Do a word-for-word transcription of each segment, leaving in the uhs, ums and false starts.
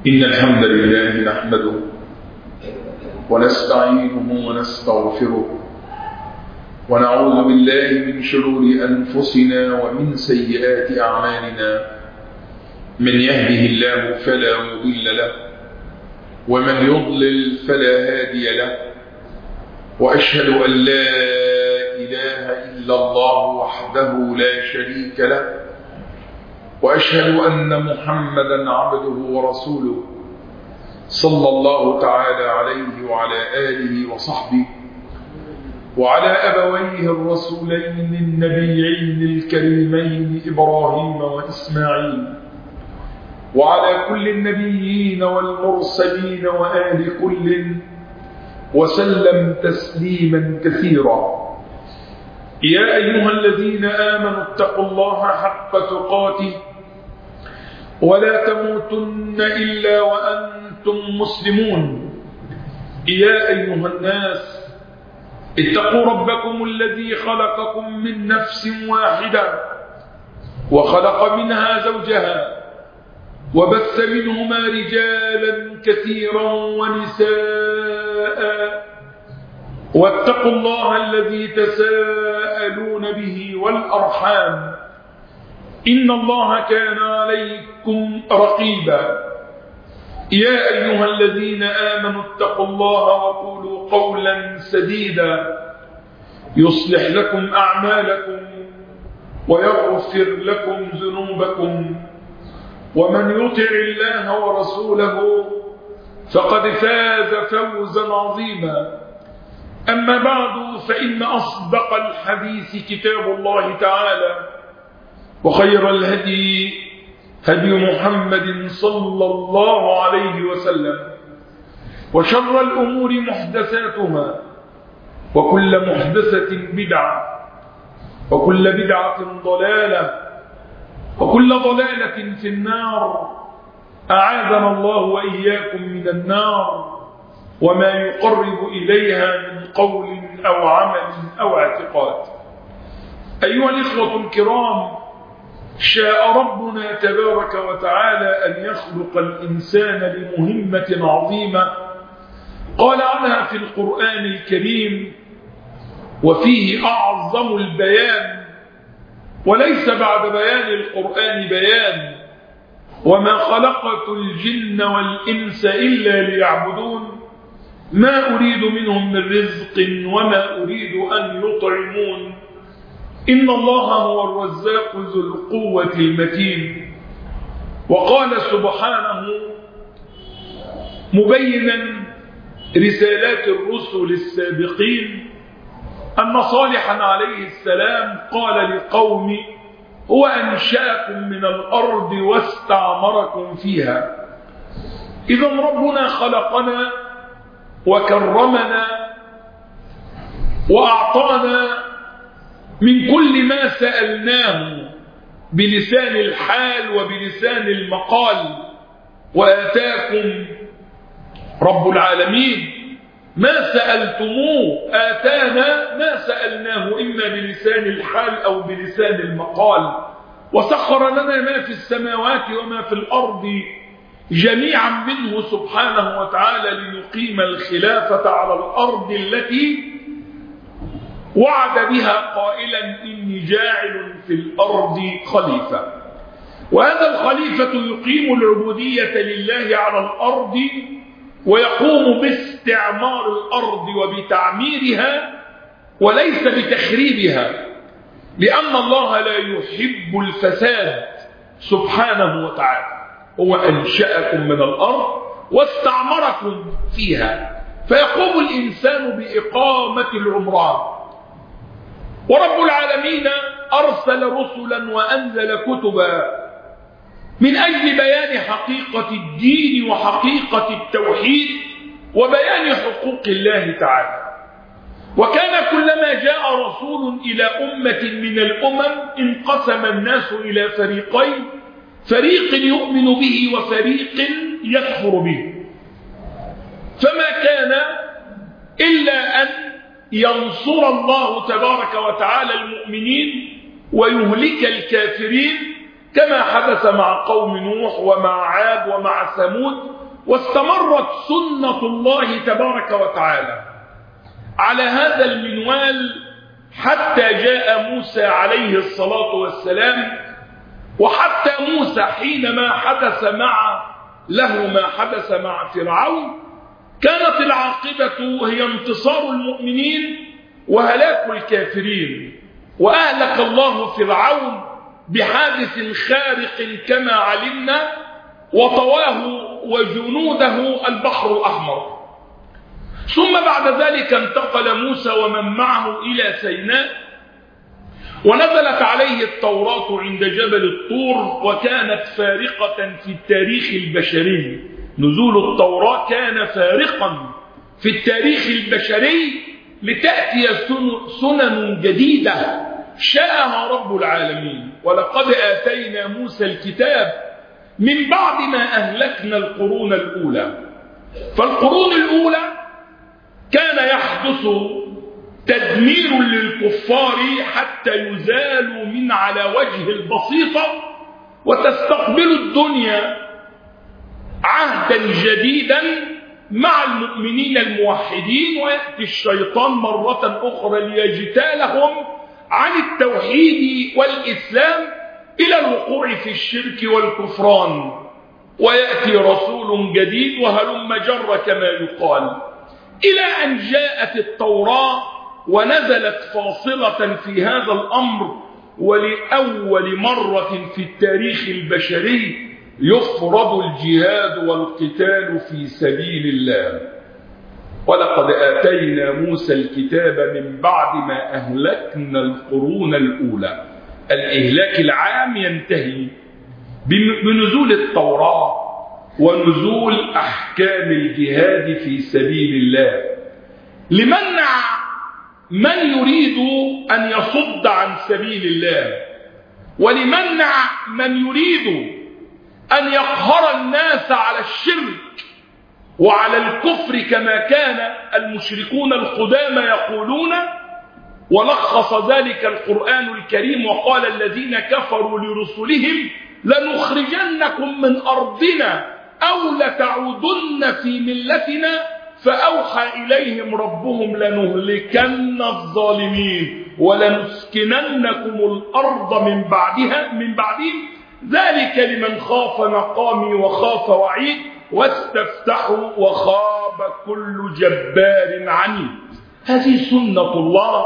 إن الحمد لله نحمده ونستعينه ونستغفره ونعوذ بالله من شرور أنفسنا ومن سيئات أعمالنا. من يهده الله فلا مضل له ومن يضلل فلا هادي له، وأشهد أن لا إله إلا الله وحده لا شريك له، وأشهد أن محمدا عبده ورسوله صلى الله تعالى عليه وعلى آله وصحبه وعلى أبويه الرسولين النبيين الكريمين إبراهيم وإسماعيل، وعلى كل النبيين والمرسلين وآل كل، وسلم تسليما كثيرا. يا أيها الذين آمنوا اتقوا الله حق تقاته ولا تموتن إلا وأنتم مسلمون. يا أيها الناس اتقوا ربكم الذي خلقكم من نفس واحدة وخلق منها زوجها وبث منهما رجالا كثيرا ونساء، واتقوا الله الذي تساءلون به والأرحام إن الله كان عليكم رقيبا. يا أيها الذين آمنوا اتقوا الله وقولوا قولا سديدا يصلح لكم أعمالكم ويغفر لكم ذنوبكم، ومن يطع الله ورسوله فقد فاز فوزا عظيما. أما بعد، فإن أصدق الحديث كتاب الله تعالى، وخير الهدي هدي محمد صلى الله عليه وسلم، وشر الأمور محدثاتها، وكل محدثة بدعة، وكل بدعة ضلالة، وكل ضلالة في النار. أعاذنا الله وإياكم من النار وما يقرب إليها من قول أو عمل أو اعتقاد. أيها الإخوة الكرام، شاء ربنا تبارك وتعالى أن يخلق الإنسان لمهمة عظيمة قال عنها في القرآن الكريم: وفيه أعظم البيان، وليس بعد بيان القرآن بيان، وما خلقت الجن والإنس إلا ليعبدون ما أريد منهم من رزق وما أريد أن يطعمون إن الله هو الرزاق ذو القوة المتين. وقال سبحانه مبينا رسالات الرسل السابقين أن صالحا عليه السلام قال لقوم: هو أنشأكم من الأرض واستعمركم فيها. إذن ربنا خلقنا وكرمنا وأعطانا من كل ما سألناه بلسان الحال وبلسان المقال، وآتاكم رب العالمين ما سألتموه، آتانا ما سألناه إما بلسان الحال أو بلسان المقال. وسخر لنا ما في السماوات وما في الأرض جميعا منه سبحانه وتعالى لنقيم الخلافة على الأرض التي وعد بها قائلا: إني جاعل في الأرض خليفة. وهذا الخليفة يقيم العبودية لله على الأرض، ويقوم باستعمار الأرض وبتعميرها وليس بتخريبها، لأن الله لا يحب الفساد سبحانه وتعالى. هو أنشأكم من الأرض واستعمركم فيها، فيقوم الإنسان بإقامة العمران. ورب العالمين أرسل رسلا وأنزل كتبا من أجل بيان حقيقة الدين وحقيقة التوحيد وبيان حقوق الله تعالى. وكان كلما جاء رسول إلى أمة من الأمم انقسم الناس إلى فريقين: فريق يؤمن به وفريق يكفر به. فما كان إلا أن ينصر الله تبارك وتعالى المؤمنين ويهلك الكافرين كما حدث مع قوم نوح ومع عاد ومع ثمود، واستمرت سنة الله تبارك وتعالى على هذا المنوال حتى جاء موسى عليه الصلاة والسلام. وحتى موسى حينما حدث مع له ما حدث مع فرعون كانت العاقبة هي انتصار المؤمنين وهلاك الكافرين، وأهلك الله فرعون بحادث خارق كما علمنا، وطواه وجنوده البحر الأحمر. ثم بعد ذلك انتقل موسى ومن معه إلى سيناء، ونزلت عليه التوراة عند جبل الطور، وكانت فارقة في التاريخ البشري. نزول التوراة كان فارقا في التاريخ البشري لتأتي سنن جديدة شاءها رب العالمين. ولقد آتينا موسى الكتاب من بعد ما أهلكنا القرون الأولى. فالقرون الأولى كان يحدث تدمير للكفار حتى يزالوا من على وجه البسيطة وتستقبل الدنيا عهدا جديدا مع المؤمنين الموحدين، ويأتي الشيطان مرة أخرى ليجتالهم عن التوحيد والإسلام إلى الوقوع في الشرك والكفران، ويأتي رسول جديد وهلم جر كما يقال، إلى أن جاءت التوراة ونزلت فاصلة في هذا الأمر. ولأول مرة في التاريخ البشري يفرض الجهاد والقتال في سبيل الله. ولقد آتينا موسى الكتاب من بعد ما أهلكنا القرون الأولى. الإهلاك العام ينتهي بنزول التوراة ونزول أحكام الجهاد في سبيل الله، لمنع من يريد أن يصد عن سبيل الله، ولمنع من يريد أن يقهر الناس على الشرك وعلى الكفر كما كان المشركون القدامى يقولون. ولخص ذلك القرآن الكريم وقال الذين كفروا لرسلهم لنخرجنكم من أرضنا أو لتعودن في ملتنا فأوحى إليهم ربهم لنهلكن الظالمين ولنسكننكم الأرض من بعدها من بعدهم ذلك لمن خاف مقامي وخاف وعيد واستفتحوا وخاب كل جبار عنيد. هذه سنة الله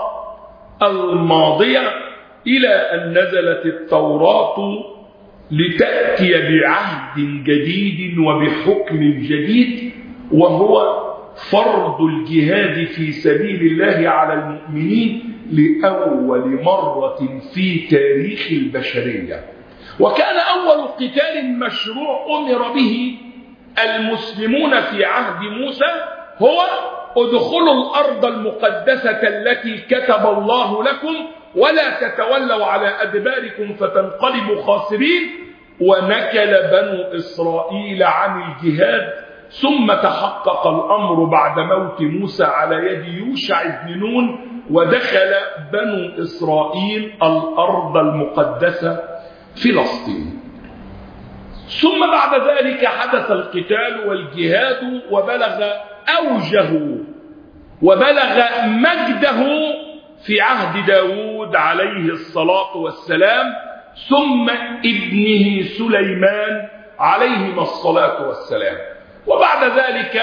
الماضية إلى أن نزلت التوراة لتأتي بعهد جديد وبحكم جديد، وهو فرض الجهاد في سبيل الله على المؤمنين لأول مرة في تاريخ البشرية. وكان أول قتال مشروع أمر به المسلمون في عهد موسى هو ادخلوا الأرض المقدسة التي كتب الله لكم ولا تتولوا على أدباركم فتنقلبوا خاسرين. ونكل بنو إسرائيل عن الجهاد، ثم تحقق الأمر بعد موت موسى على يد يوشع بن نون، ودخل بنو إسرائيل الأرض المقدسة فلسطين. ثم بعد ذلك حدث القتال والجهاد وبلغ أوجه وبلغ مجده في عهد داود عليه الصلاة والسلام، ثم ابنه سليمان عليهما الصلاة والسلام. وبعد ذلك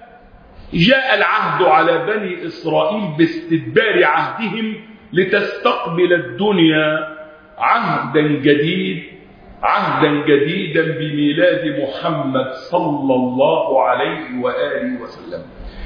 جاء العهد على بني إسرائيل باستدبار عهدهم لتستقبل الدنيا عهدا جديد عهدا جديدا بميلاد محمد صلى الله عليه وآله وسلم،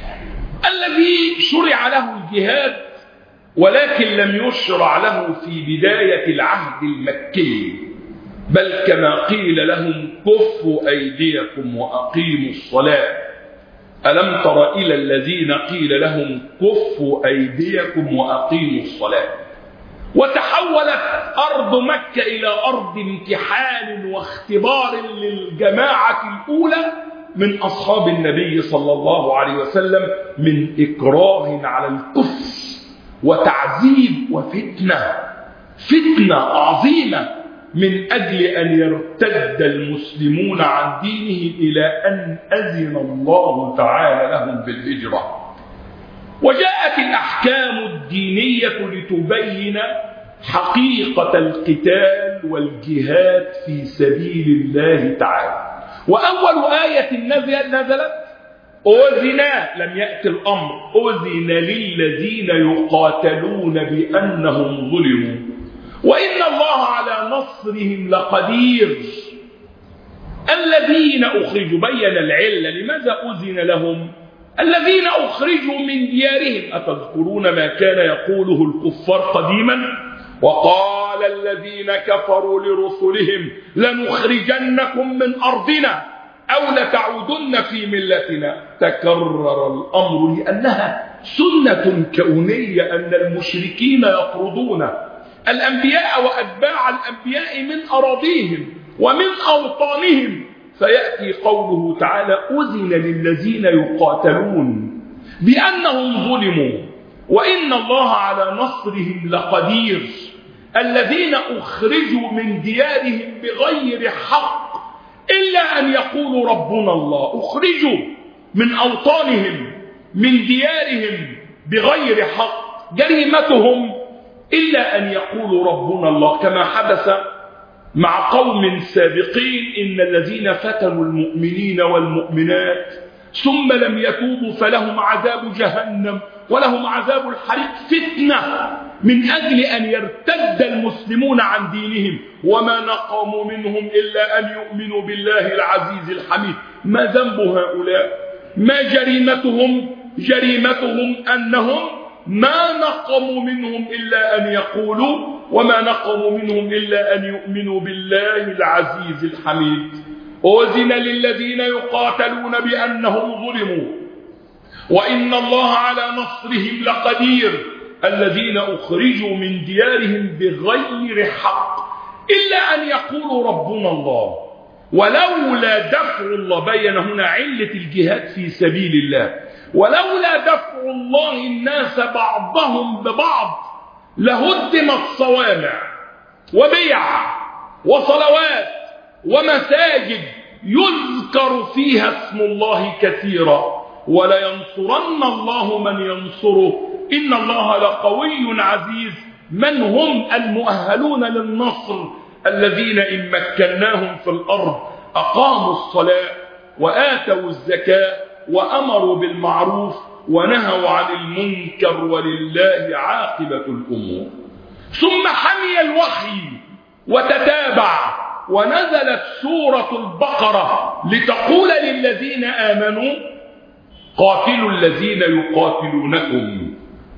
الذي شرع له الجهاد ولكن لم يشرع له في بداية العهد المكي، بل كما قيل لهم كفوا أيديكم وأقيموا الصلاة. ألم تر إلى الذين قيل لهم كفوا أيديكم وأقيموا الصلاة. وتحولت أرض مكة إلى أرض امتحان واختبار للجماعة الأولى من أصحاب النبي صلى الله عليه وسلم، من إكراه على الكفر وتعذيب وفتنة فتنة عظيمة من أجل أن يرتد المسلمون عن دينهم إلى أن أذن الله تعالى لهم بالهجرة. وجاءت الأحكام الدينية لتبين حقيقة القتال والجهاد في سبيل الله تعالى. وأول آية نزلت أذن، لم يأتي الأمر، أذن للذين يقاتلون بأنهم ظلموا وإن الله على نصرهم لقدير. الذين أخرجوا، بين العلة لماذا أذن لهم. الذين أخرجوا من ديارهم، أتذكرون ما كان يقوله الكفار قديما؟ وقال الذين كفروا لرسلهم لنخرجنكم من أرضنا أو لتعودن في ملتنا. تكرر الأمر لأنها سنة كونية أن المشركين يطردون الأنبياء وأتباع الأنبياء من أراضيهم ومن أوطانهم، فيأتي قوله تعالى أذن للذين يقاتلون بأنهم ظلموا وإن الله على نصرهم لقدير. الذين أخرجوا من ديارهم بغير حق إلا أن يقولوا ربنا الله، أخرجوا من أوطانهم من ديارهم بغير حق، جريمتهم إلا أن يقولوا ربنا الله، كما حدث مع قوم سابقين إن الذين فتنوا المؤمنين والمؤمنات ثم لم يتوبوا فلهم عذاب جهنم ولهم عذاب الحريق، فتنة من أجل أن يرتد المسلمون عن دينهم. وما نقموا منهم إلا أن يؤمنوا بالله العزيز الحميد. ما ذنب هؤلاء؟ ما جريمتهم؟ جريمتهم أنهم ما نقموا منهم إلا أن يقولوا وما نقموا منهم إلا أن يؤمنوا بالله العزيز الحميد. أذن للذين يقاتلون بأنهم ظلموا وإن الله على نصرهم لقدير. الذين أخرجوا من ديارهم بغير حق إلا أن يقولوا ربنا الله. ولولا دفع الله، بين هنا علة الجهاد في سبيل الله، ولولا دفع الله الناس بعضهم ببعض لهدمت صوامع وبيع وصلوات ومساجد يذكر فيها اسم الله كثيرا ولينصرن الله من ينصره إن الله لقوي عزيز. من هم المؤهلون للنصر؟ الذين إن مكناهم في الأرض أقاموا الصلاة وآتوا الزكاة وأمروا بالمعروف ونهوا عن المنكر ولله عاقبة الأمور. ثم حمي الوحي وتتابع ونزلت سورة البقرة لتقول للذين آمنوا قاتلوا الذين يقاتلونكم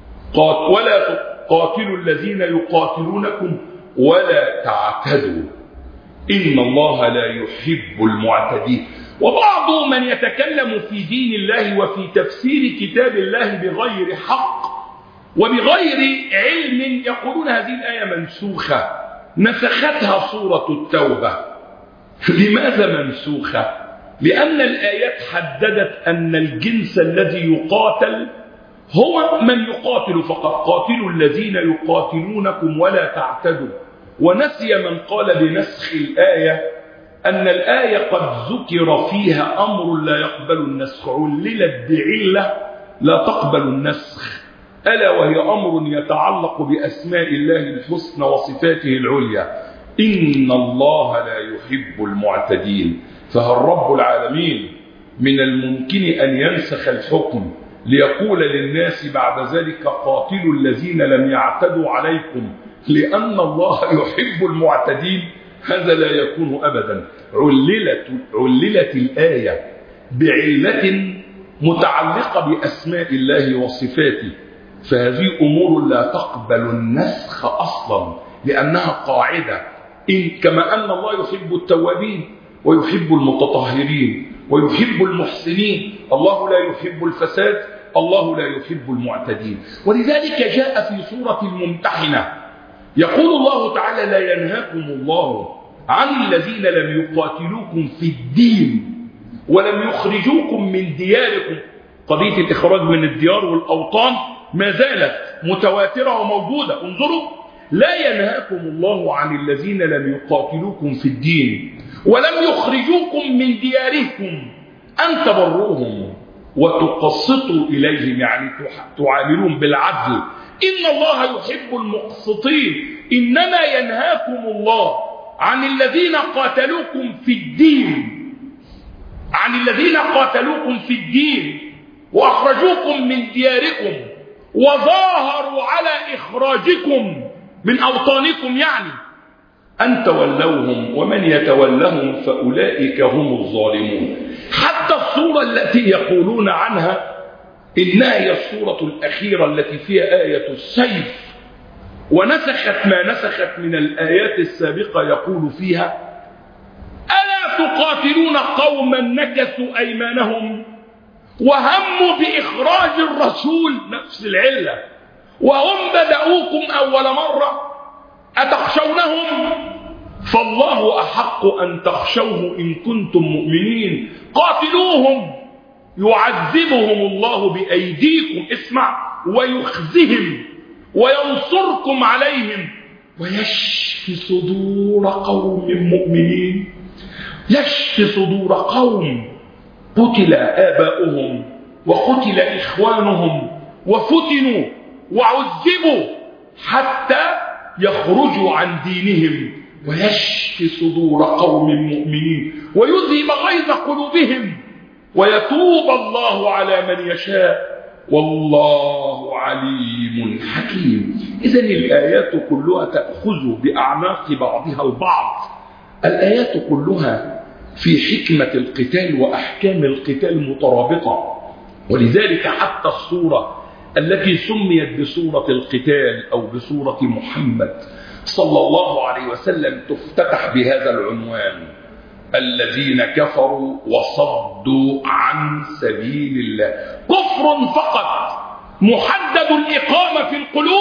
ولا تقاتلوا الذين يقاتلونكم ولا تعتدوا إن الله لا يحب المعتدين. وبعض من يتكلم في دين الله وفي تفسير كتاب الله بغير حق وبغير علم يقولون هذه الآية منسوخة، نسختها سورة التوبة. لماذا منسوخة؟ لأن الآيات حددت أن الجنس الذي يقاتل هو من يقاتل فقط، قاتلوا الذين يقاتلونكم ولا تعتدوا. ونسي من قال بنسخ الآية أن الآية قد ذكر فيها أمر لا يقبل النسخ، عللت بعلة لا تقبل النسخ، ألا وهي أمر يتعلق بأسماء الله الحسنى وصفاته العليا. إن الله لا يحب المعتدين. فهل رب العالمين من الممكن أن ينسخ الحكم ليقول للناس بعد ذلك قاتلوا الذين لم يعتدوا عليكم لأن الله يحب المعتدين؟ هذا لا يكون أبدا. عللت, عللت الآية بعلة متعلقة بأسماء الله وصفاته، فهذه أمور لا تقبل النسخ أصلا لأنها قاعدة. إن كما أن الله يحب التوابين ويحب المتطهرين ويحب المحسنين، الله لا يحب الفساد، الله لا يحب المعتدين. ولذلك جاء في سورة الممتحنة يقول الله تعالى لا ينهاكم الله عن الذين لم يقاتلوكم في الدين ولم يخرجوكم من دياركم. قضية الإخراج من الديار والأوطان ما زالت متواترة وموجودة. انظروا لا ينهاكم الله عن الذين لم يقاتلوكم في الدين ولم يخرجوكم من دياركم أن تبروهم وتقسطوا إليهم، يعني تعاملون بالعدل، إن الله يحب المقسطين. إنما ينهاكم الله عن الذين قاتلوكم في الدين عن الذين قاتلوكم في الدين وأخرجوكم من دياركم وظاهروا على إخراجكم من أوطانكم، يعني أن تولوهم، ومن يتولهم فأولئك هم الظالمون. حتى السورة التي يقولون عنها إنها هي السورة الأخيرة التي فيها آية السيف ونسخت ما نسخت من الآيات السابقة، يقول فيها: ألا تقاتلون قوما نكثوا أيمانهم وهموا بإخراج الرسول، نفس العلة، وهم بدأوكم أول مرة، أتخشونهم؟ فالله أحق أن تخشوه إن كنتم مؤمنين. قاتلوهم يعذبهم الله بأيديكم، اسمع، ويخزهم وينصركم عليهم ويشفي صدور قوم مؤمنين. يشفي صدور قوم قتل آباؤهم وقتل إخوانهم وفتنوا وعذبوا حتى يخرجوا عن دينهم، ويشفي صدور قوم مؤمنين ويذهب غيظ قلوبهم ويتوب الله على من يشاء والله عليم حكيم. إذن الآيات كلها تأخذ بأعناق بعضها البعض. الآيات كلها في حكمة القتال وأحكام القتال مترابطة، ولذلك حتى السورة التي سميت بسورة القتال أو بسورة محمد صلى الله عليه وسلم تفتتح بهذا العنوان: الذين كفروا وصدوا عن سبيل الله. كفر فقط محدد الإقامة في القلوب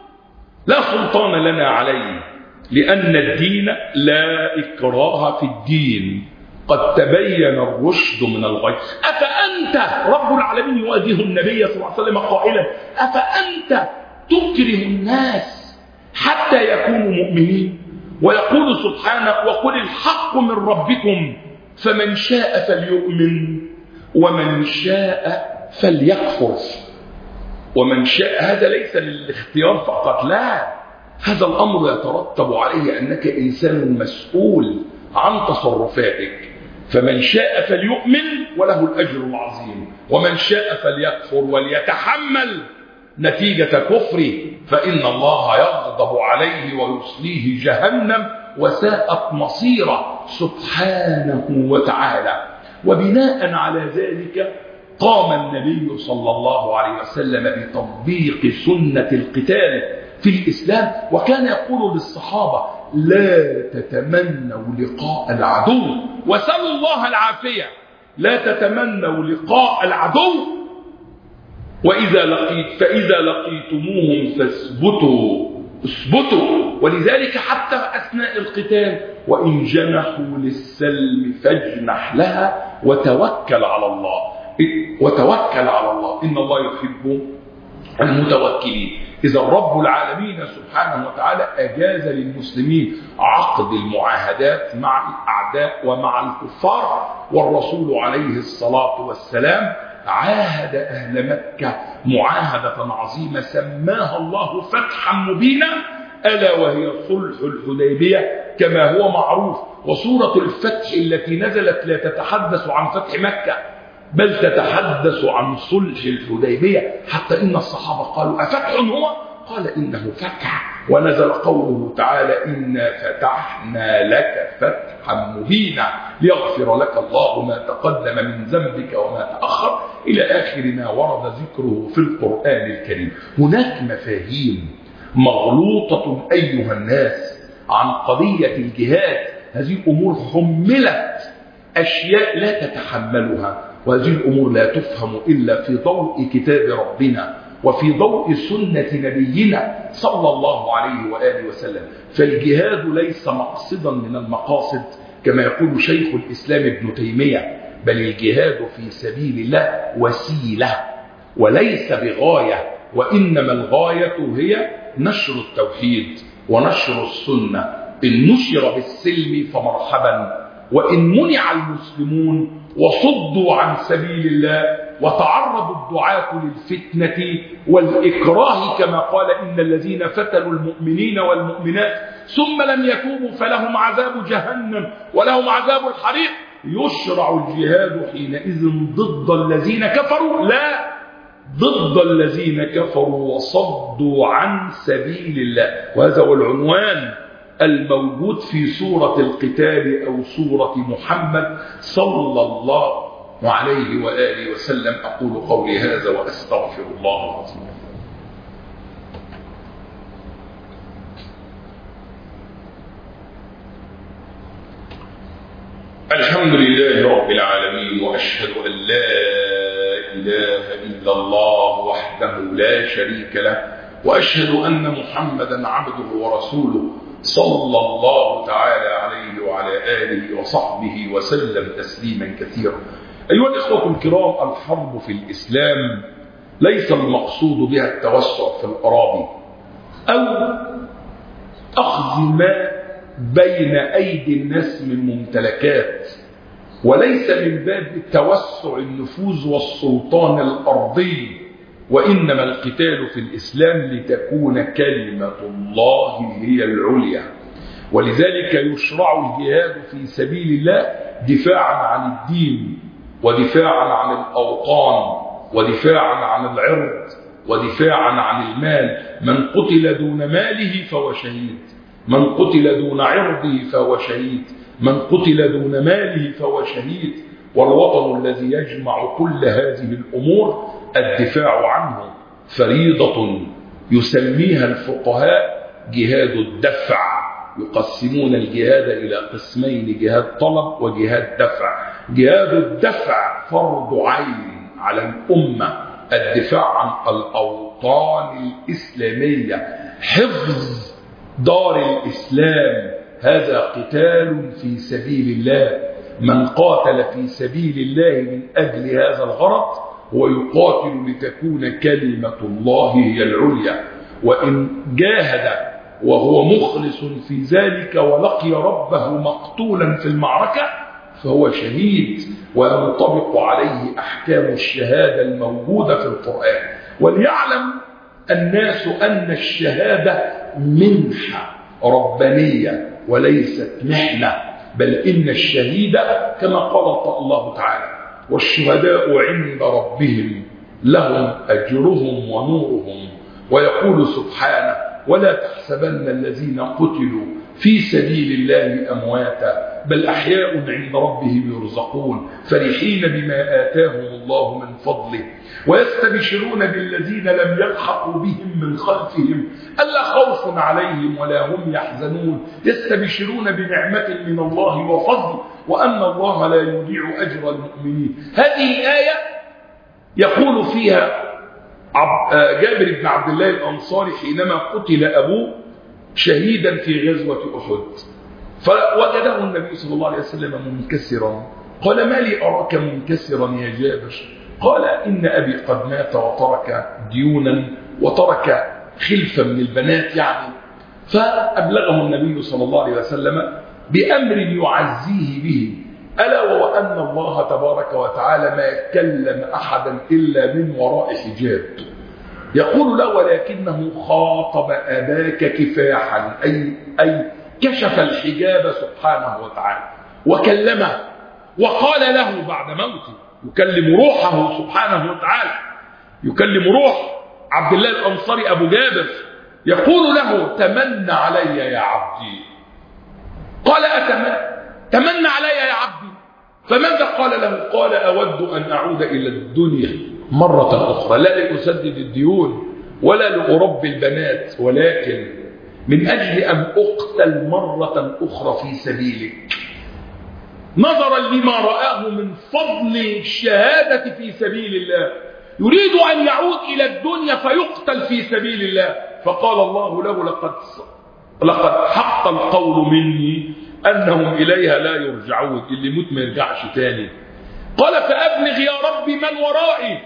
لا سلطان لنا عليه، لأن الدين لا إكراه في الدين، قد تبين الرشد من الغي. أفأنت، رب العالمين يواجه النبي صلى الله عليه وسلم قائلا: أفأنت تكره الناس حتى يكونوا مؤمنين؟ ويقول سبحانه: وقل الحق من ربكم فمن شاء فليؤمن ومن شاء فليكفر. ومن شاء هذا ليس للاختيار فقط، لا، هذا الأمر يترتب عليه أنك إنسان مسؤول عن تصرفاتك. فمن شاء فليؤمن وله الأجر العظيم، ومن شاء فليكفر وليتحمل نتيجة كفره، فإن الله يغضب عليه ويصليه جهنم وساءت مصيره سبحانه وتعالى. وبناء على ذلك قام النبي صلى الله عليه وسلم بتطبيق سنة القتال في الإسلام، وكان يقول للصحابة: لا تتمنوا لقاء العدو، وسلوا الله العافية، لا تتمنوا لقاء العدو، وإذا لقيت فإذا لقيتموهم فاثبتوا، اثبتوا. ولذلك حتى أثناء القتال: وإن جنحوا للسلم فاجنح لها وتوكل على الله، وتوكل على الله، إن الله يحب المتوكلين. إذا رب العالمين سبحانه وتعالى أجاز للمسلمين عقد المعاهدات مع الأعداء ومع الكفار، والرسول عليه الصلاة والسلام عاهد أهل مكة معاهدة عظيمة سماها الله فتحا مبينا، ألا وهي صلح الحديبية كما هو معروف. وسورة الفتح التي نزلت لا تتحدث عن فتح مكة بل تتحدث عن صلح الحديبية، حتى إن الصحابة قالوا: أفتح هو؟ قال: إنه فتح. ونزل قوله تعالى: إنا فتحنا لك فتحا مبينا ليغفر لك الله ما تقدم من ذنبك وما تأخر، إلى آخر ما ورد ذكره في القرآن الكريم. هناك مفاهيم مغلوطة أيها الناس عن قضية الجهاد. هذه الأمور حملت أشياء لا تتحملها، وهذه الأمور لا تفهم إلا في ضوء كتاب ربنا وفي ضوء سنة نبينا صلى الله عليه وآله وسلم. فالجهاد ليس مقصدا من المقاصد كما يقول شيخ الإسلام ابن تيمية، بل الجهاد في سبيل الله وسيلة وليس بغاية، وإنما الغاية هي نشر التوحيد ونشر السنة إن نشر بالسلم فمرحبا، وإن منع المسلمون وصدوا عن سبيل الله وتعرض الدعاة للفتنة والإكراه كما قال إن الذين فتنوا المؤمنين والمؤمنات ثم لم يتوبوا فلهم عذاب جهنم ولهم عذاب الحريق، يشرع الجهاد حينئذ ضد الذين كفروا، لا ضد الذين كفروا وصدوا عن سبيل الله. وهذا هو العنوان الموجود في سورة القتال أو سورة محمد صلى الله عليه وآله وسلم. أقول قولي هذا وأستغفر الله العظيم. الحمد لله رب العالمين، وأشهد أن لا إله إلا الله وحده لا شريك له، وأشهد أن محمدا عبده ورسوله صلى الله تعالى عليه وعلى آله وصحبه وسلم تسليما كثيرا. أيها الإخوة الكرام، الحرب في الإسلام ليس المقصود بها التوسع في الأراضي أو أخذ ما بين أيدي الناس من ممتلكات، وليس من باب توسع النفوذ والسلطان الأرضي، وإنما القتال في الإسلام لتكون كلمة الله هي العليا. ولذلك يشرع الجهاد في سبيل الله دفاعا عن الدين، ودفاعا عن الأوطان، ودفاعا عن العرض، ودفاعا عن المال. من قتل دون ماله فهو شهيد، من قتل دون عرضه فهو شهيد، من قتل دون ماله فهو شهيد. والوطن الذي يجمع كل هذه الأمور الدفاع عنه فريضة يسميها الفقهاء جهاد الدفع. يقسمون الجهاد إلى قسمين: جهاد طلب وجهاد دفع. جهاد الدفع فرض عين على الأمة، الدفاع عن الأوطان الإسلامية، حفظ دار الإسلام، هذا قتال في سبيل الله. من قاتل في سبيل الله من أجل هذا الغرض هو يقاتل لتكون كلمة الله هي العليا. وإن جاهد وهو مخلص في ذلك ولقي ربه مقتولا في المعركة فهو شهيد، وينطبق عليه أحكام الشهادة الموجودة في القرآن. وليعلم الناس أن الشهادة منحة ربانية وليست محنة، بل إن الشهيد كما قال الله تعالى: والشهداء عند ربهم لهم أجرهم ونورهم. ويقول سبحانه: ولا تحسبن الذين قتلوا في سبيل الله أمواتا بل أحياء عند ربهم يرزقون فرحين بما آتاهم الله من فضله ويستبشرون بالذين لم يلحقوا بهم من خلفهم ألا خوف عليهم ولا هم يحزنون يستبشرون بنعمة من الله وفضل وأن الله لا يضيع أجر المؤمنين. هذه الآية يقول فيها جابر بن عبد الله الأنصاري حينما قتل أبوه شهيدا في غزوة أحد، فوجده النبي صلى الله عليه وسلم منكسرا. قال: ما لي أراك منكسرا يا جابر؟ قال: إن أبي قد مات وترك ديونا وترك خلفا من البنات يعني. فأبلغه النبي صلى الله عليه وسلم بأمر يعزيه به، ألا وهو أن الله تبارك وتعالى ما يكلم أحدا إلا من وراء حجاب. يقول له: ولكنه خاطب أباك كفاحا، أي, أي كشف الحجاب سبحانه وتعالى وكلمه وقال له بعد موته، يكلم روحه سبحانه وتعالى، يكلم روح عبد الله الأنصاري أبو جابر، يقول له: تمنى علي يا عبدي. قال: أتمنى تمنى علي يا عبدي، فماذا قال له؟ قال: أود أن أعود إلى الدنيا مرة أخرى، لا لأسدد الديون ولا لأربي البنات، ولكن من أجل أن أقتل مرة أخرى في سبيلك، نظرا لما رآه من فضل الشهادة في سبيل الله، يريد أن يعود إلى الدنيا فيقتل في سبيل الله. فقال الله له: لقد لقد حق القول مني أنهم إليها لا يرجعون، اللي موت ما يرجعش تاني. قال: فأبلغ يا ربي من ورائي.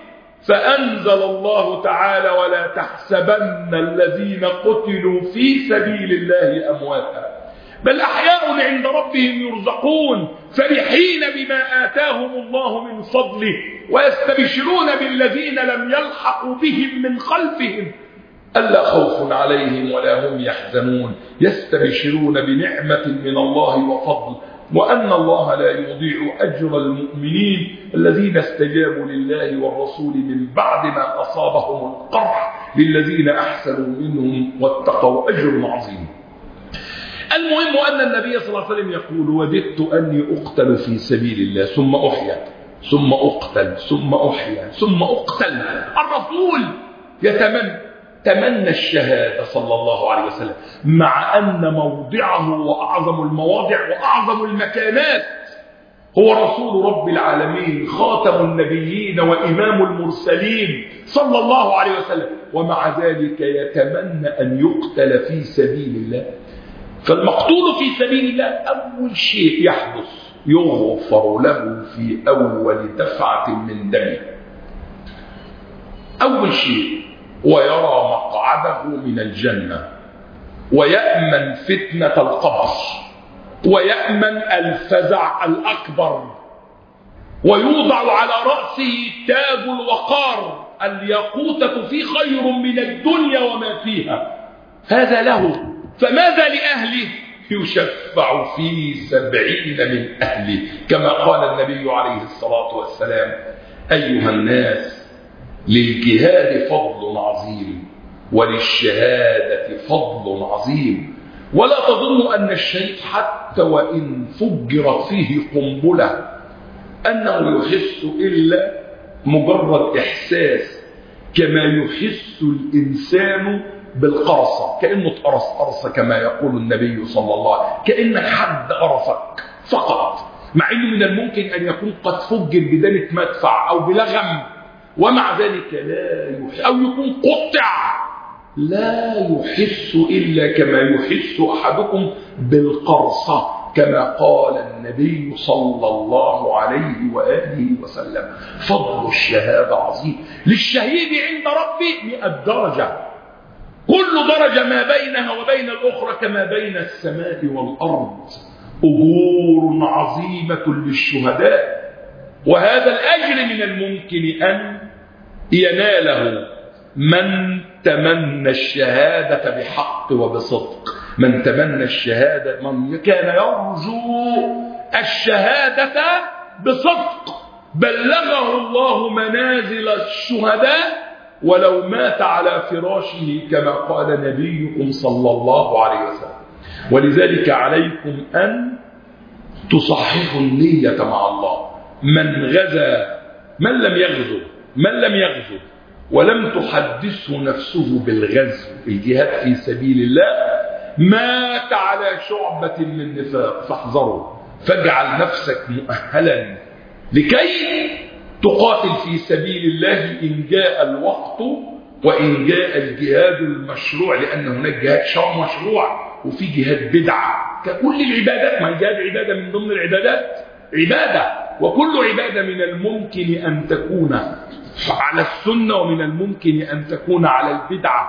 فأنزل الله تعالى ولا تحسبن الذين قتلوا في سبيل الله أمواتا بل أحياء عند ربهم يرزقون فرحين بما آتاهم الله من فضله ويستبشرون بالذين لم يلحقوا بهم من خلفهم ألا خوف عليهم ولا هم يحزنون يستبشرون بنعمة من الله وفضل وأن الله لا يضيع أجر المؤمنين الذين استجابوا لله والرسول من بعد ما أصابهم القرح للذين أحسنوا منهم واتقوا أجر عظيم. المهم أن النبي صلى الله عليه وسلم يقول وددت أني أقتل في سبيل الله ثم أحيا ثم أقتل ثم أحيا ثم أقتل. الرسول يتمنى تمنى الشهادة صلى الله عليه وسلم مع أن موضعه وأعظم المواضع وأعظم المكانات هو رسول رب العالمين خاتم النبيين وإمام المرسلين صلى الله عليه وسلم ومع ذلك يتمنى أن يقتل في سبيل الله. فالمقتول في سبيل الله أول شيء يحدث يغفر له في أول دفعة من دمه أول شيء ويرى مقعده من الجنة ويأمن فتنة القبر ويأمن الفزع الأكبر ويوضع على رأسه تاج الوقار الياقوتة في خير من الدنيا وما فيها هذا له. فماذا لأهله؟ يشفع في سبعين من أهله كما قال النبي عليه الصلاة والسلام أيها الناس للجهاد فضل عظيم وللشهادة فضل عظيم ولا تظن أن الشيء حتى وإن فجرت فيه قنبلة أنه يحس إلا مجرد إحساس كما يحس الإنسان بالقرصة كأنه تقرص قرصة كما يقول النبي صلى الله عليه وسلم كأن حد قرصك فقط مع أنه من الممكن أن يكون قد فجر بدنة مدفع أو بلغم ومع ذلك لا يحس أو يكون قطع لا يحس إلا كما يحس أحدكم بالقرصة كما قال النبي صلى الله عليه وآله وسلم. فضل الشهادة عظيم للشهيد عند ربي مئة درجة كل درجة ما بينها وبين الأخرى كما بين السماء والأرض أجور عظيمة للشهداء وهذا الأجر من الممكن أن يناله من تمنى الشهادة بحق وبصدق من تمنى الشهادة من كان يرجو الشهادة بصدق بلغه الله منازل الشهداء ولو مات على فراشه كما قال نبيكم صلى الله عليه وسلم. ولذلك عليكم أن تصححوا النية مع الله. من غزا من لم يغزو من لم يغزو ولم تحدثه نفسه بالغزو الجهاد في سبيل الله مات على شعبة من نفاق فاحذروا فاجعل نفسك مؤهلا لكي تقاتل في سبيل الله إن جاء الوقت وإن جاء الجهاد المشروع لأن هناك جهاد شرع مشروع وفي جهاد بدعة ككل العبادات ما الجهاد عبادة من ضمن العبادات عبادة وكل عبادة من الممكن أن تكون على السنة ومن الممكن أن تكون على البدعة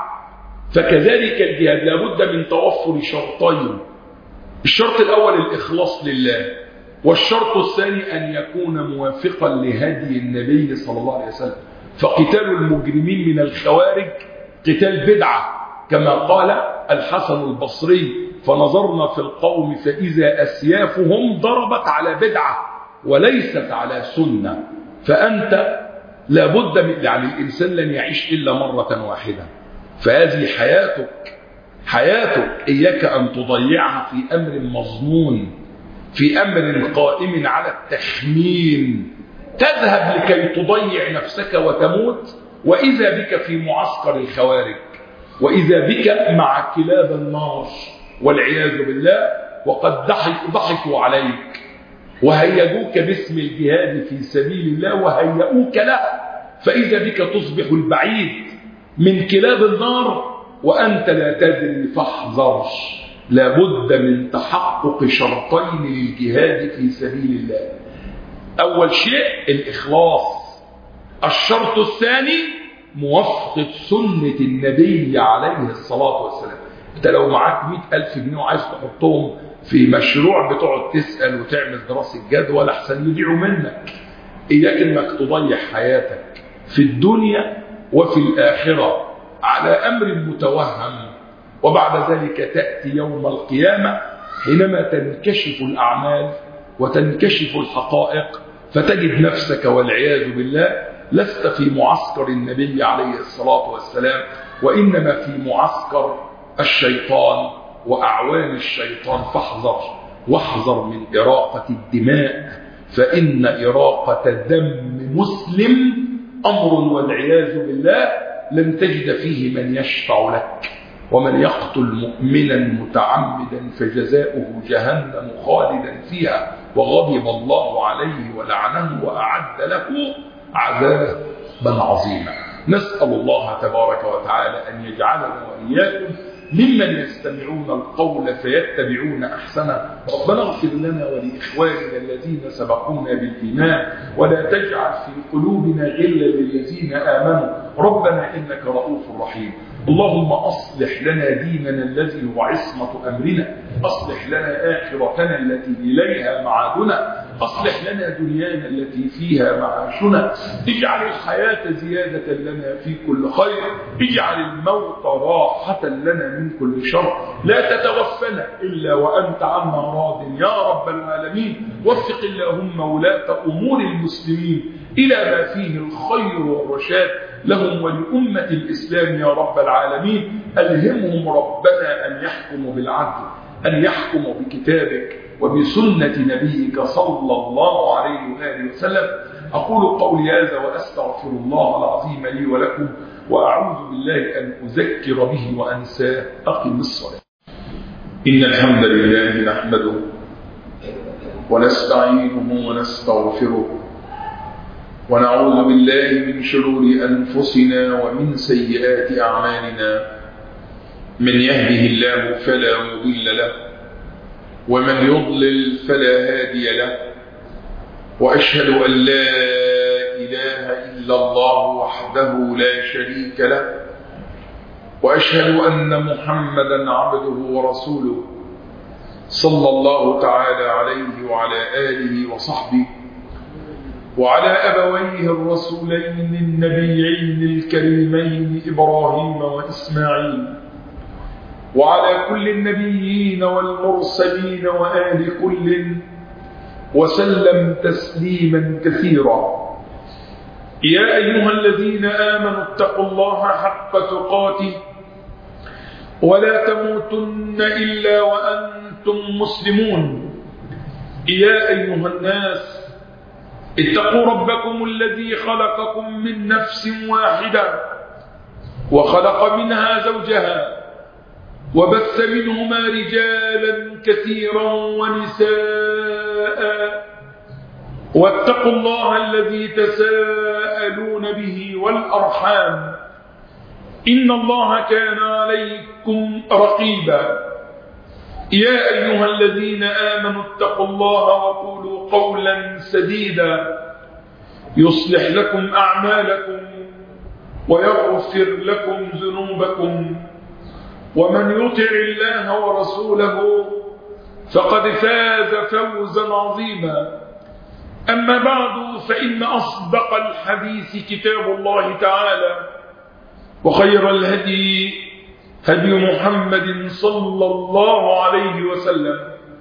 فكذلك الجهاد لابد من توفر شرطين الشرط الأول الإخلاص لله والشرط الثاني أن يكون موافقا لهدي النبي صلى الله عليه وسلم. فقتال المجرمين من الخوارج قتال بدعة كما قال الحسن البصري فنظرنا في القوم فإذا أسيافهم ضربت على بدعة وليست على سنة فأنت لابد من يعني الإنسان لن يعيش إلا مرة واحدة فهذه حياتك حياتك إياك أن تضيعها في أمر مظنون في أمر قائم على التخمين تذهب لكي تضيع نفسك وتموت وإذا بك في معسكر الخوارج وإذا بك مع كلاب النار والعياذ بالله وقد ضحكوا عليك وهيجوك باسم الجهاد في سبيل الله وهيئوك له فإذا بك تصبح البعيد من كلاب النار وأنت لا تدري فاحذر. لابد من تحقق شرطين للجهاد في سبيل الله. أول شيء الإخلاص الشرط الثاني موافقة سنة النبي عليه الصلاة والسلام. انت لو معاك مئة ألف جنيه وعايز تحطهم في مشروع بتقعد تسأل وتعمل دراسة جدوى لحسن يضيعوا منك. إياك انك تضيع حياتك في الدنيا وفي الآخرة على أمر متوهم، وبعد ذلك تأتي يوم القيامة حينما تنكشف الأعمال وتنكشف الحقائق فتجد نفسك والعياذ بالله لست في معسكر النبي عليه الصلاة والسلام، وإنما في معسكر الشيطان وأعوان الشيطان. فاحذر واحذر من إراقة الدماء، فإن إراقة دم مسلم أمر والعياذ بالله لن تجد فيه من يشفع لك. ومن يقتل مؤمنا متعمدا فجزاؤه جهنم خالدا فيها وغضب الله عليه ولعنه وأعد له عذابا عظيما. نسأل الله تبارك وتعالى أن يجعلنا وإياكم ممن يستمعون القول فيتبعون أحسنه. ربنا اغفر لنا ولإخواننا الذين سبقونا بالإيمان ولا تجعل في قلوبنا غلا للذين آمنوا ربنا إنك رؤوف رحيم. اللهم أصلح لنا ديننا الذي هو عصمة أمرنا، أصلح لنا آخرتنا التي إليها معادنا، أصلح لنا دنيانا التي فيها معاشنا، اجعل الحياة زيادة لنا في كل خير، اجعل الموت راحة لنا من كل شر، لا تتوفنا إلا وأنت عنا راض يا رب العالمين. وفق اللهم ولاة أمور المسلمين إلى ما فيه الخير والرشاد لهم ولأمة الإسلام يا رب العالمين. ألهمهم ربنا أن يحكموا بالعدل، أن يحكموا بكتابك وبسنة نبيك صلى الله عليه وآله وسلم. أقول قولي هذا وأستغفر الله العظيم لي ولكم، وأعوذ بالله أن أذكر به وأنساه. أقم الصلاة. إن الحمد لله نحمده ونستعينه ونستغفره ونعوذ بالله من شرور أنفسنا ومن سيئات أعمالنا. من يهده الله فلا مضل له ومن يضلل فلا هادي له، وأشهد أن لا إله إلا الله وحده لا شريك له، وأشهد أن محمدا عبده ورسوله صلى الله تعالى عليه وعلى آله وصحبه وعلى أبويه الرسولين النبيين الكريمين إبراهيم وإسماعيل، وعلى كل النبيين والمرسلين وآل كل، وسلم تسليما كثيرا. يا أيها الذين آمنوا اتقوا الله حق تقاته ولا تموتن إلا وأنتم مسلمون. يا أيها الناس اتقوا ربكم الذي خلقكم من نفس واحدة وخلق منها زوجها وبث منهما رجالا كثيرا ونساء، واتقوا الله الذي تساءلون به والأرحام إن الله كان عليكم رقيبا. يا أيها الذين آمنوا اتقوا الله وقولوا قولا سديدا يصلح لكم أعمالكم ويغفر لكم ذنوبكم، ومن يطع الله ورسوله فقد فاز فوزا عظيما. أما بعد، فإن أصدق الحديث كتاب الله تعالى، وخير الهدي هدي محمد صلى الله عليه وسلم،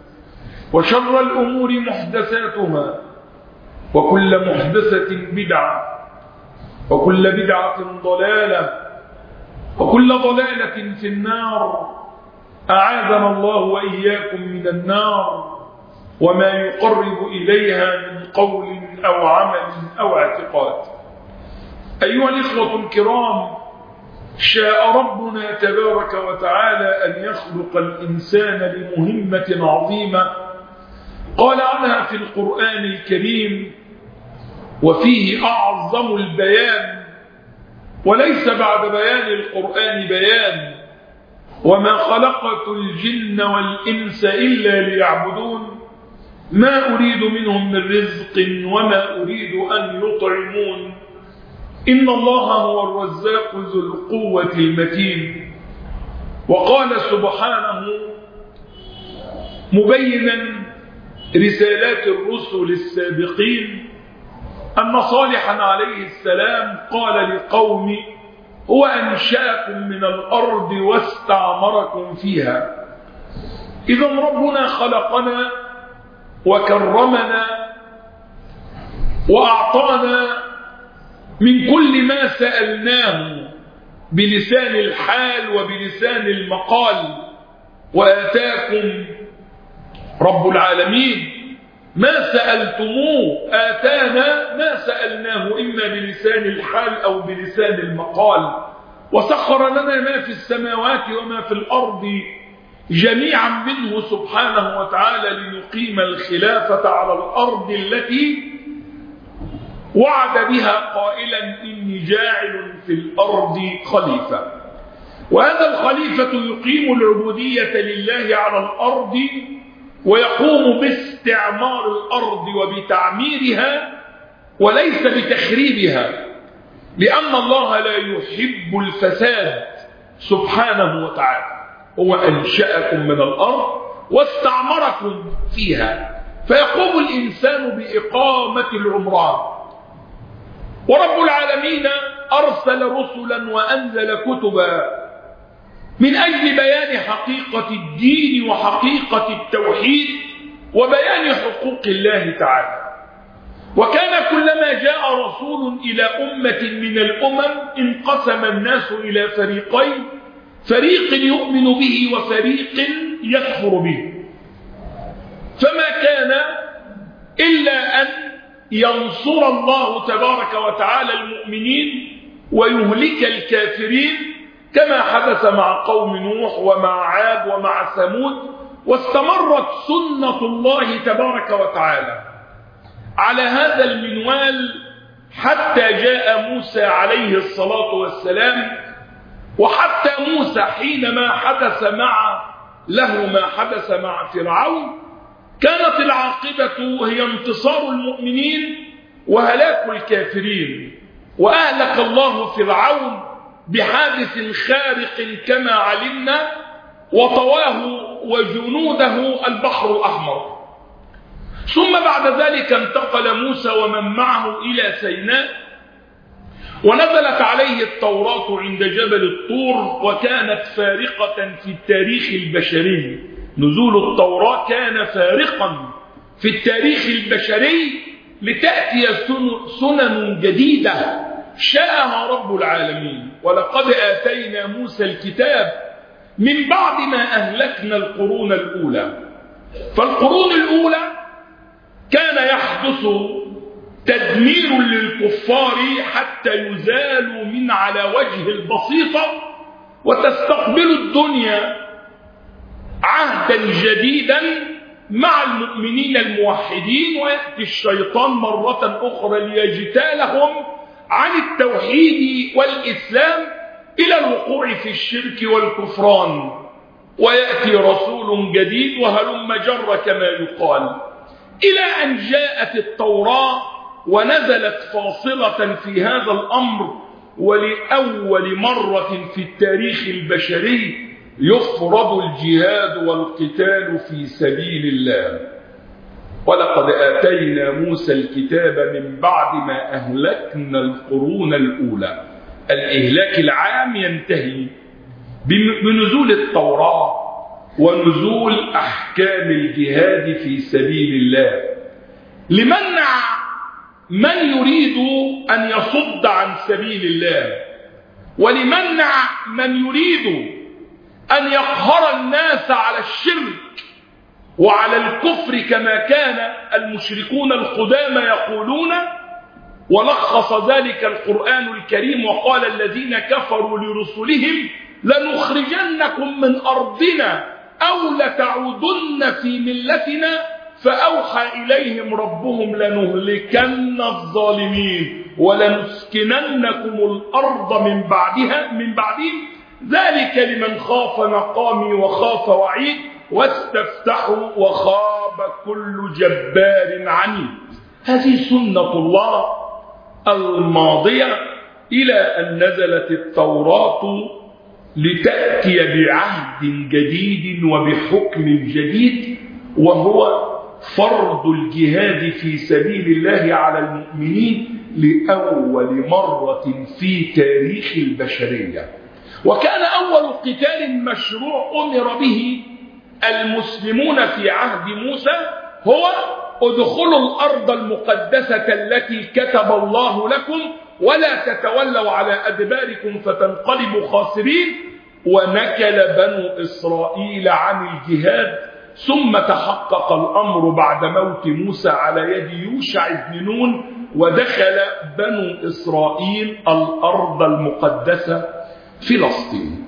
وشر الأمور محدثاتها، وكل محدثة بدعة، وكل بدعة ضلالة، وكل ضلالة في النار. أعاذنا الله وإياكم من النار وما يقرب إليها من قول أو عمل أو اعتقاد. أيها الإخوة الكرام، شاء ربنا تبارك وتعالى أن يخلق الإنسان لمهمة عظيمة قال عنها في القرآن الكريم: وفيه أعظم البيان، وليس بعد بيان القرآن بيان، وما خلقت الجن والإنس إلا ليعبدون، ما أريد منهم من رزق وما أريد أن يطعمون، إن الله هو الرزاق ذو القوة المتين. وقال سبحانه مبينا رسالات الرسل السابقين أن صالحا عليه السلام قال لقومه هو أنشأكم من الأرض واستعمركم فيها. إذا ربنا خلقنا وكرمنا وأعطانا من كل ما سألناه بلسان الحال وبلسان المقال، وآتاكم رب العالمين ما سألتموه، آتانا ما سألناه إما بلسان الحال أو بلسان المقال. وسخر لنا ما في السماوات وما في الأرض جميعا منه سبحانه وتعالى لنقيم الخلافة على الأرض التي وعد بها قائلا إني جاعل في الأرض خليفة. وهذا الخليفة يقيم العبودية لله على الأرض ويقوم باستعمار الأرض وبتعميرها وليس بتخريبها، لأن الله لا يحب الفساد سبحانه وتعالى. هو أنشأكم من الأرض واستعمركم فيها، فيقوم الإنسان بإقامة العمران. ورب العالمين أرسل رسلا وأنزل كتبا من أجل بيان حقيقة الدين وحقيقة التوحيد وبيان حقوق الله تعالى. وكان كلما جاء رسول إلى أمة من الأمم انقسم الناس إلى فريقين، فريق يؤمن به وفريق يكفر به. فما كان إلا أن ينصر الله تبارك وتعالى المؤمنين ويهلك الكافرين، كما حدث مع قوم نوح ومع عاد ومع ثمود. واستمرت سنة الله تبارك وتعالى على هذا المنوال حتى جاء موسى عليه الصلاة والسلام. وحتى موسى حينما حدث مع له ما حدث مع فرعون كانت العاقبة هي انتصار المؤمنين وهلاك الكافرين. وأهلك الله فرعون بحادث خارق كما علمنا، وطواه وجنوده البحر الأحمر. ثم بعد ذلك انتقل موسى ومن معه إلى سيناء، ونزلت عليه التوراة عند جبل الطور، وكانت فارقة في التاريخ البشري. نزول التوراة كان فارقا في التاريخ البشري لتأتي سنن جديدة شاءها رب العالمين. ولقد آتينا موسى الكتاب من بعد ما أهلكنا القرون الأولى. فالقرون الأولى كان يحدث تدمير للكفار حتى يزالوا من على وجه البسيطة وتستقبل الدنيا عهدا جديدا مع المؤمنين الموحدين، ويأتي الشيطان مرة أخرى ليجتالهم عن التوحيد والإسلام إلى الوقوع في الشرك والكفران، ويأتي رسول جديد وهلم جر كما يقال، إلى أن جاءت التوراة ونزلت فاصلة في هذا الأمر. ولأول مرة في التاريخ البشري يفرض الجهاد والقتال في سبيل الله. ولقد آتينا موسى الكتاب من بعد ما أهلكنا القرون الأولى. الإهلاك العام ينتهي بنزول التوراة ونزول أحكام الجهاد في سبيل الله لمنع من يريد أن يصد عن سبيل الله، ولمنع من يريد أن يقهر الناس على الشرك وعلى الكفر كما كان المشركون القدامى يقولون. ولخص ذلك القرآن الكريم وقال الذين كفروا لرسلهم لنخرجنكم من أرضنا أو لتعودن في ملتنا فأوحى إليهم ربهم لنهلكن الظالمين ولنسكننكم الأرض من بعدها من بعدهم ذلك لمن خاف مقامي وخاف وعيد واستفتحوا وخاب كل جبار عنيد. هذه سنة الله الماضية إلى أن نزلت التوراة لتأتي بعهد جديد وبحكم جديد، وهو فرض الجهاد في سبيل الله على المؤمنين لأول مرة في تاريخ البشرية. وكان أول قتال مشروع أمر به المسلمون في عهد موسى هو ادخلوا الأرض المقدسة التي كتب الله لكم ولا تتولوا على أدباركم فتنقلبوا خاسرين. ونكل بنو إسرائيل عن الجهاد، ثم تحقق الأمر بعد موت موسى على يد يوشع بن نون، ودخل بنو إسرائيل الأرض المقدسة فلسطين.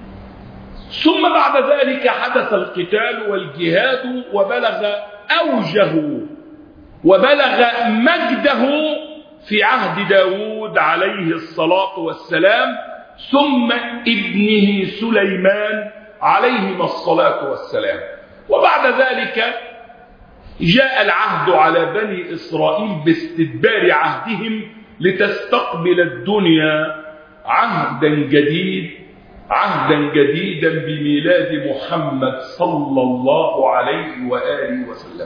ثم بعد ذلك حدث القتال والجهاد، وبلغ أوجه وبلغ مجده في عهد داود عليه الصلاة والسلام، ثم ابنه سليمان عليهما الصلاة والسلام. وبعد ذلك جاء العهد على بني إسرائيل باستدبار عهدهم لتستقبل الدنيا عهدا جديد عهدا جديدا بميلاد محمد صلى الله عليه وآله وسلم،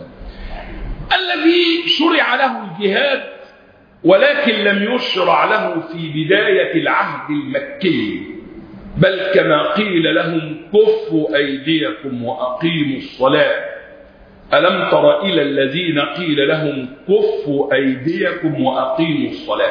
الذي شرع له الجهاد ولكن لم يشرع له في بداية العهد المكي، بل كما قيل لهم كفوا أيديكم وأقيموا الصلاة. ألم تر إلى الذين قيل لهم كفوا أيديكم وأقيموا الصلاة؟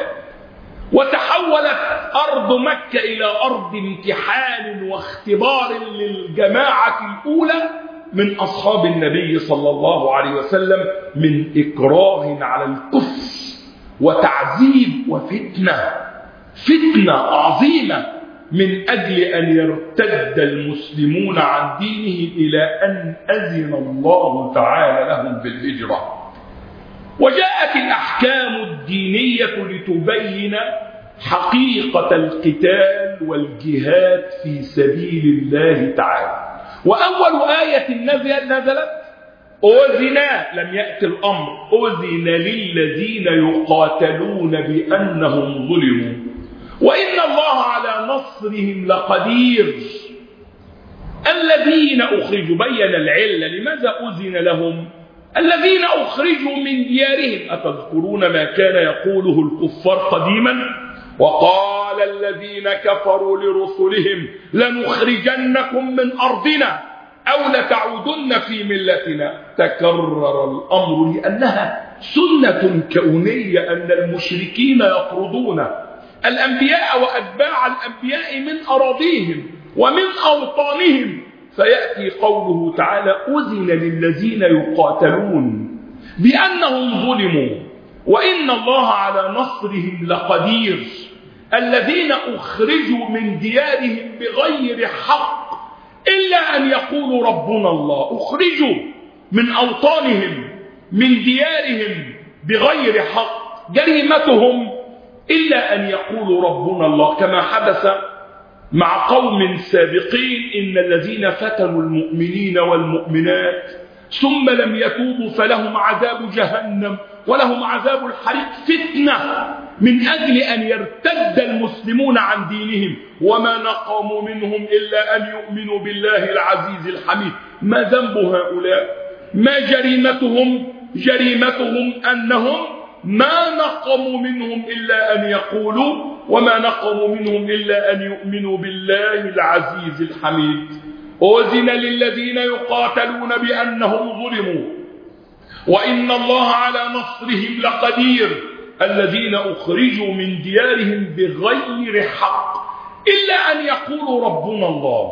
وتحولت أرض مكة إلى أرض امتحان واختبار للجماعة الأولى من أصحاب النبي صلى الله عليه وسلم، من إكراه على الكفر وتعذيب وفتنة فتنة عظيمة من أجل أن يرتد المسلمون عن دينهم، إلى أن أذن الله تعالى لهم بالهجرة. وجاءت الأحكام الدينية لتبين حقيقة القتال والجهاد في سبيل الله تعالى. وأول آية نزلت أذن، لم يأتي الأمر، أذن للذين يقاتلون بأنهم ظلموا وإن الله على نصرهم لقدير. الذين أخرجوا، بين العلة لماذا أذن لهم. الذين أخرجوا من ديارهم، أتذكرون ما كان يقوله الكفار قديما؟ وقال الذين كفروا لرسلهم لنخرجنكم من أرضنا أو لتعودن في ملتنا. تكرر الأمر لأنها سنة كونية أن المشركين يطردون الأنبياء وأتباع الأنبياء من أراضيهم ومن أوطانهم، فيأتي قوله تعالى أذن للذين يقاتلون بأنهم ظلموا وإن الله على نصرهم لقدير. الذين أخرجوا من ديارهم بغير حق إلا أن يقولوا ربنا الله، أخرجوا من أوطانهم من ديارهم بغير حق، جريمتهم إلا أن يقولوا ربنا الله، كما حدث مع قوم سابقين إن الذين فتنوا المؤمنين والمؤمنات ثم لم يتوبوا فلهم عذاب جهنم ولهم عذاب الحريق، فتنة من أجل أن يرتد المسلمون عن دينهم. وما نقموا منهم إلا أن يؤمنوا بالله العزيز الحميد. ما ذنب هؤلاء؟ ما جريمتهم؟ جريمتهم أنهم ما نقموا منهم إلا أن يقولوا وما نقموا منهم إلا أن يؤمنوا بالله العزيز الحميد. أذن للذين يقاتلون بأنهم ظلموا وإن الله على نصرهم لقدير. الذين أخرجوا من ديارهم بغير حق إلا أن يقولوا ربنا الله.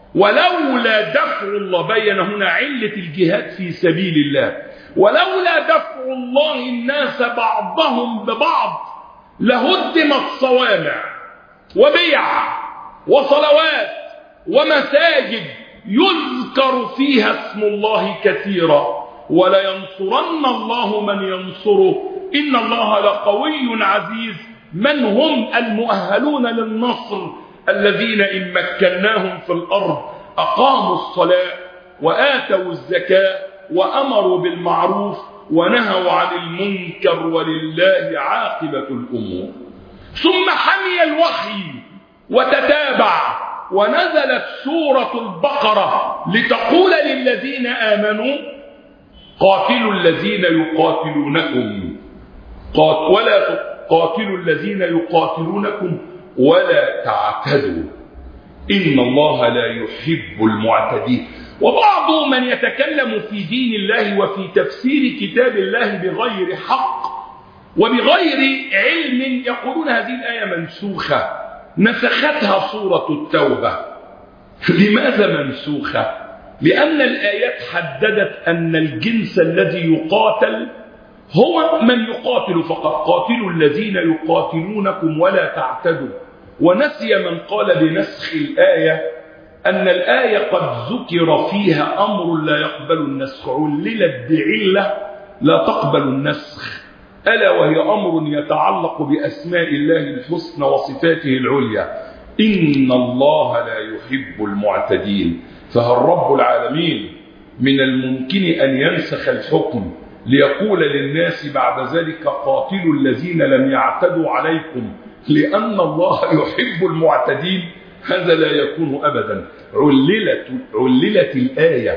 ولولا دفع الله، بين هنا علة الجهاد في سبيل الله، ولولا دفع الله الناس بعضهم ببعض لهدمت صوامع وبيع وصلوات ومساجد يذكر فيها اسم الله كثيرا، ولينصرن الله من ينصره إن الله لقوي عزيز. من هم المؤهلون للنصر؟ الذين إن مكناهم في الأرض أقاموا الصلاة وآتوا الزكاة وأمروا بالمعروف ونهوا عن المنكر ولله عاقبة الأمور. ثم حمي الوحي وتتابع ونزلت سورة البقرة لتقول للذين آمنوا قاتلوا الذين يقاتلونكم ولا تقاتلوا الذين يقاتلونكم ولا تعتدوا إن الله لا يحب المعتدين. وبعض من يتكلم في دين الله وفي تفسير كتاب الله بغير حق وبغير علم يقولون هذه الآية منسوخة، نسختها سورة التوبة. لماذا منسوخة؟ لأن الآيات حددت أن الجنس الذي يقاتل هو من يقاتل فقط، قاتلوا الذين يقاتلونكم ولا تعتدوا. ونسي من قال بنسخ الآية أن الآية قد ذكر فيها أمر لا يقبل النسخ، عللت بعلة لا تقبل النسخ، ألا وهي أمر يتعلق بأسماء الله الحسنى وصفاته العليا. إن الله لا يحب المعتدين. فهل رب العالمين من الممكن أن ينسخ الحكم ليقول للناس بعد ذلك قاتلوا الذين لم يعتدوا عليكم لأن الله يحب المعتدين؟ هذا لا يكون أبدا. عللت, عللت الآية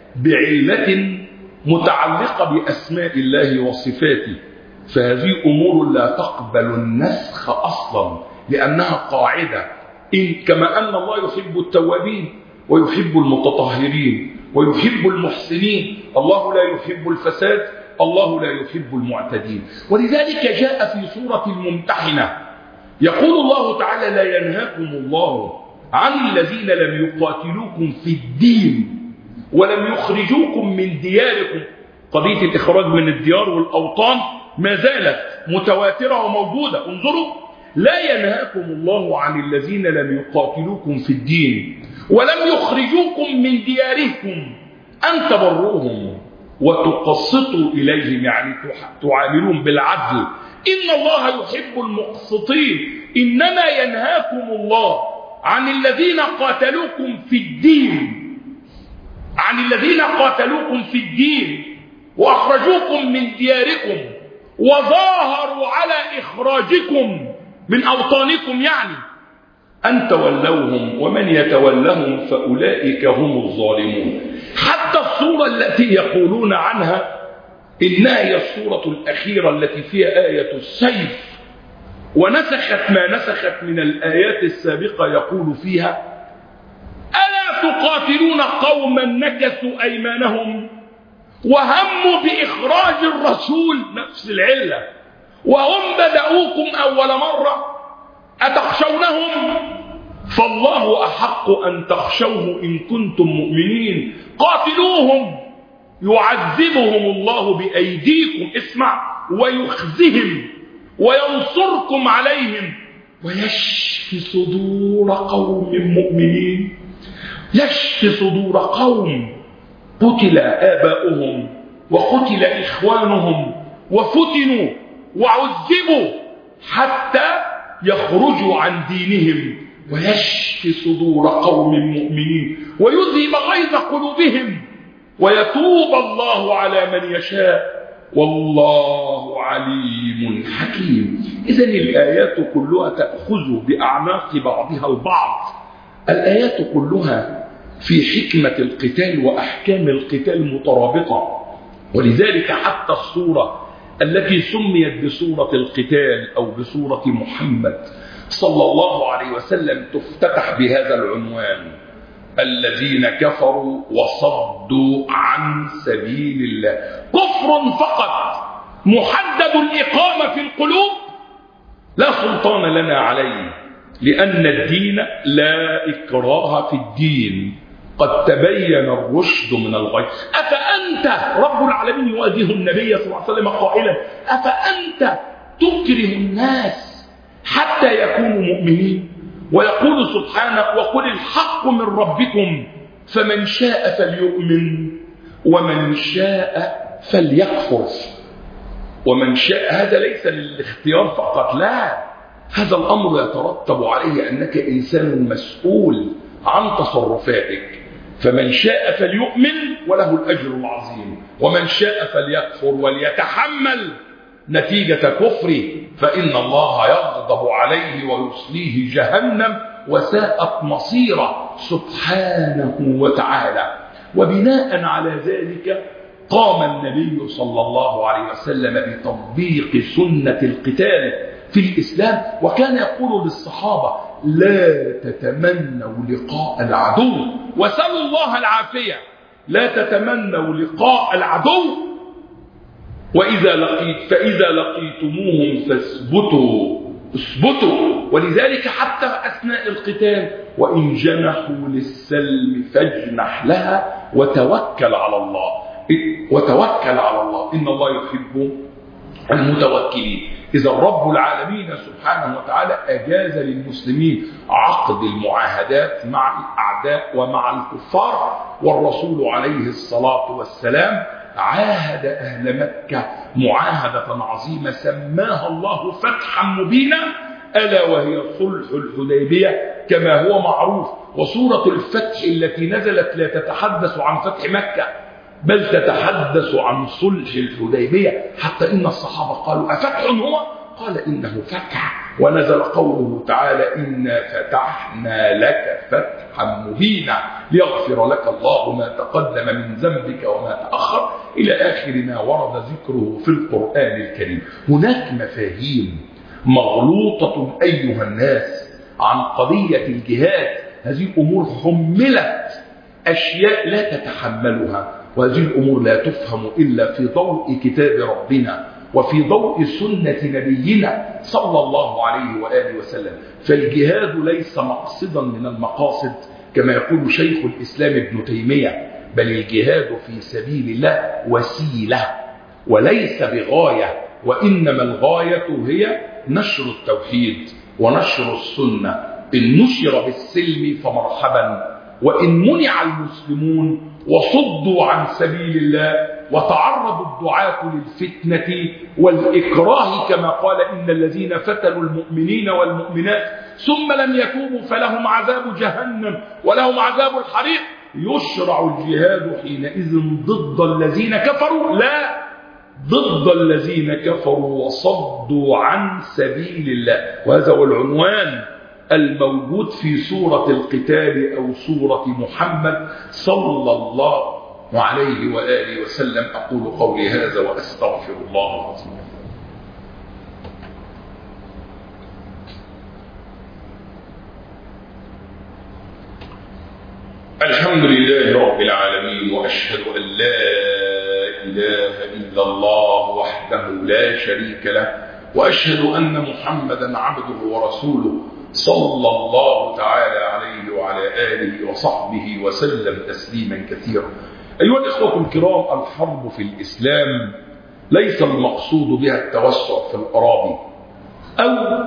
بعلة متعلقة بأسماء الله وصفاته، فهذه أمور لا تقبل النسخ أصلا لأنها قاعدة. إن كما أن الله يحب التوابين ويحب المتطهرين ويحب المحسنين، الله لا يحب الفساد، الله لا يحب المعتدين. ولذلك جاء في سورة الممتحنة يقول الله تعالى لا ينهاكم الله عن الذين لم يقاتلوكم في الدين ولم يخرجوكم من دياركم. قضية الإخراج من الديار والأوطان ما زالت متواترة وموجودة. انظروا، لا ينهاكم الله عن الذين لم يقاتلوكم في الدين ولم يخرجوكم من دياركم أن تبروهم وتقسطوا إليهم، يعني تعاملون بالعدل. إن الله يحب المقسطين. إنما ينهاكم الله عن الذين قاتلوكم في الدين عن الذين قاتلوكم في الدين وأخرجوكم من دياركم وظاهروا على إخراجكم من أوطانكم، يعني أن تولوهم ومن يتولهم فأولئك هم الظالمون. حتى الصورة التي يقولون عنها إنها هي الصورة الأخيرة التي فيها آية السيف ونسخت ما نسخت من الآيات السابقة، يقول فيها ألا تقاتلون قوما نكثوا أيمانهم وهموا بإخراج الرسول، نفس العلة، وهم بدأوكم أول مرة أتخشونهم فالله أحق أن تخشوه إن كنتم مؤمنين. قاتلوهم يعذبهم الله بأيديكم، اسمع، ويخزهم وينصركم عليهم ويشفي صدور قوم مؤمنين. يشفي صدور قوم قتل آباؤهم وقتل إخوانهم وفتنوا وعذبوا حتى يخرجوا عن دينهم، ويشفي صدور قوم مؤمنين ويذهب غيظ قلوبهم ويتوب الله على من يشاء والله عليم حكيم. إذن الآيات كلها تأخذ بأعناق بعضها البعض. الآيات كلها في حكمة القتال وأحكام القتال مترابطة. ولذلك حتى الصورة التي سميت بصورة القتال أو بصورة محمد صلى الله عليه وسلم تفتتح بهذا العنوان: الذين كفروا وصدوا عن سبيل الله. كفر فقط محدد الإقامة في القلوب لا سلطان لنا عليه، لأن الدين لا إكراه في الدين، قد تبين الرشد من الغي. أفأنت، رب العالمين يؤديه النبي صلى الله عليه وسلم قائلا: أفأنت تكره الناس حتى يكونوا مؤمنين؟ ويقول سبحانه: وقل الحق من ربكم فمن شاء فليؤمن ومن شاء فليكفر. ومن شاء هذا ليس للاختيار فقط، لا، هذا الأمر يترتب عليه أنك إنسان مسؤول عن تصرفاتك. فمن شاء فليؤمن وله الأجر العظيم، ومن شاء فليكفر وليتحمل نتيجة كفره، فإن الله يغضب عليه عليه ويصليه جهنم وساءت مصيره سبحانه وتعالى. وبناء على ذلك قام النبي صلى الله عليه وسلم بتطبيق سنة القتال في الإسلام، وكان يقول للصحابة: لا تتمنوا لقاء العدو، وسلوا الله العافية. لا تتمنوا لقاء العدو، وإذا لقيت فإذا لقيتموهم فاثبتوا اثبتوا. ولذلك حتى أثناء القتال: وإن جنحوا للسلم فاجنح لها وتوكل على الله، وتوكل على الله إن الله يحب المتوكلين. إذا رب العالمين سبحانه وتعالى أجاز للمسلمين عقد المعاهدات مع الأعداء ومع الكفار، والرسول عليه الصلاة والسلام عاهد أهل مكة معاهدة عظيمة سماها الله فتحا مبينا، ألا وهي صلح الحديبية كما هو معروف. وسورة الفتح التي نزلت لا تتحدث عن فتح مكة، بل تتحدث عن صلح الحديبية، حتى إن الصحابة قالوا: أفتح هو؟ قال: إنه فتح. ونزل قوله تعالى: إنا فتحنا لك فتحا مبينا ليغفر لك الله ما تقدم من ذنبك وما تأخر، إلى آخر ما ورد ذكره في القرآن الكريم. هناك مفاهيم مغلوطة أيها الناس عن قضية الجهاد. هذه الأمور حملت أشياء لا تتحملها، وهذه الأمور لا تفهم إلا في ضوء كتاب ربنا وفي ضوء سنة نبينا صلى الله عليه وآله وسلم. فالجهاد ليس مقصدا من المقاصد كما يقول شيخ الإسلام ابن تيمية، بل الجهاد في سبيل الله وسيلة وليس بغاية، وإنما الغاية هي نشر التوحيد ونشر السنة. إن نشر بالسلم فمرحبا، وإن منع المسلمون وصدوا عن سبيل الله وتعرض الدعاة للفتنة والإكراه كما قال: إن الذين فتنوا المؤمنين والمؤمنات ثم لم يتوبوا فلهم عذاب جهنم ولهم عذاب الحريق، يشرع الجهاد حينئذ ضد الذين كفروا، لا ضد الذين كفروا وصدوا عن سبيل الله. وهذا هو العنوان الموجود في سورة القتال أو سورة محمد صلى الله عليه وآله وسلم. أقول قولي هذا وأستغفر الله العظيم. الحمد لله رب العالمين، وأشهد أن لا إله إلا الله وحده لا شريك له، وأشهد أن محمدا عبده ورسوله صلى الله تعالى عليه وعلى آله وصحبه وسلم تسليما كثيرا. أيها الإخوة الكرام، الحرب في الإسلام ليس المقصود بها التوسع في الأراضي أو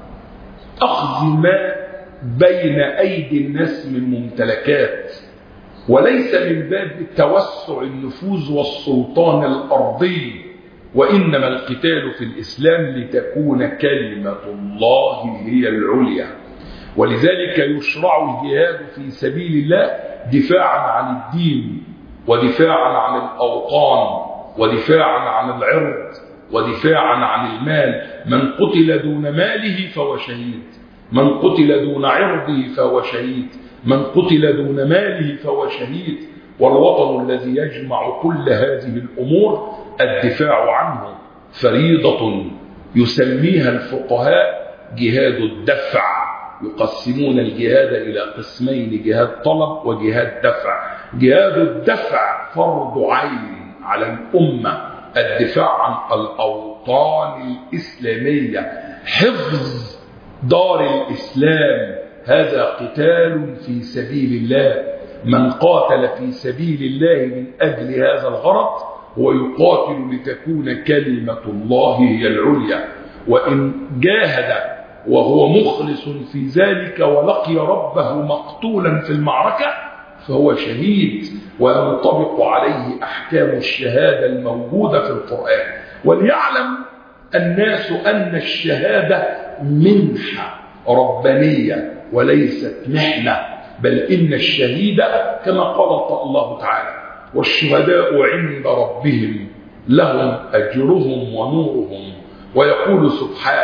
أخذ ما بين أيدي الناس من ممتلكات، وليس من باب التوسع النفوذ والسلطان الأرضي، وإنما القتال في الإسلام لتكون كلمة الله هي العليا. ولذلك يشرع الجهاد في سبيل الله دفاعا عن الدين، ودفاعا عن الأوطان، ودفاعا عن العرض، ودفاعا عن المال. من قتل دون ماله فهو شهيد، من قتل دون عرضه فهو شهيد، من قتل دون ماله فهو شهيد. والوطن الذي يجمع كل هذه الأمور الدفاع عنه فريضة يسميها الفقهاء جهاد الدفع. يقسمون الجهاد إلى قسمين: جهاد طلب وجهاد دفع. جهاد الدفع فرض عين على الأمة، الدفاع عن الأوطان الإسلامية، حفظ دار الإسلام، هذا قتال في سبيل الله. من قاتل في سبيل الله من أجل هذا الغرض هو يقاتل لتكون كلمة الله هي العليا. وإن جاهد وهو مخلص في ذلك ولقي ربه مقتولا في المعركة فهو شهيد، وينطبق عليه أحكام الشهادة الموجودة في القرآن. وليعلم الناس أن الشهادة منحة ربانية وليست محنة، بل إن الشهيد كما قال الله تعالى: والشهداء عند ربهم لهم أجرهم ونورهم. ويقول سبحانه: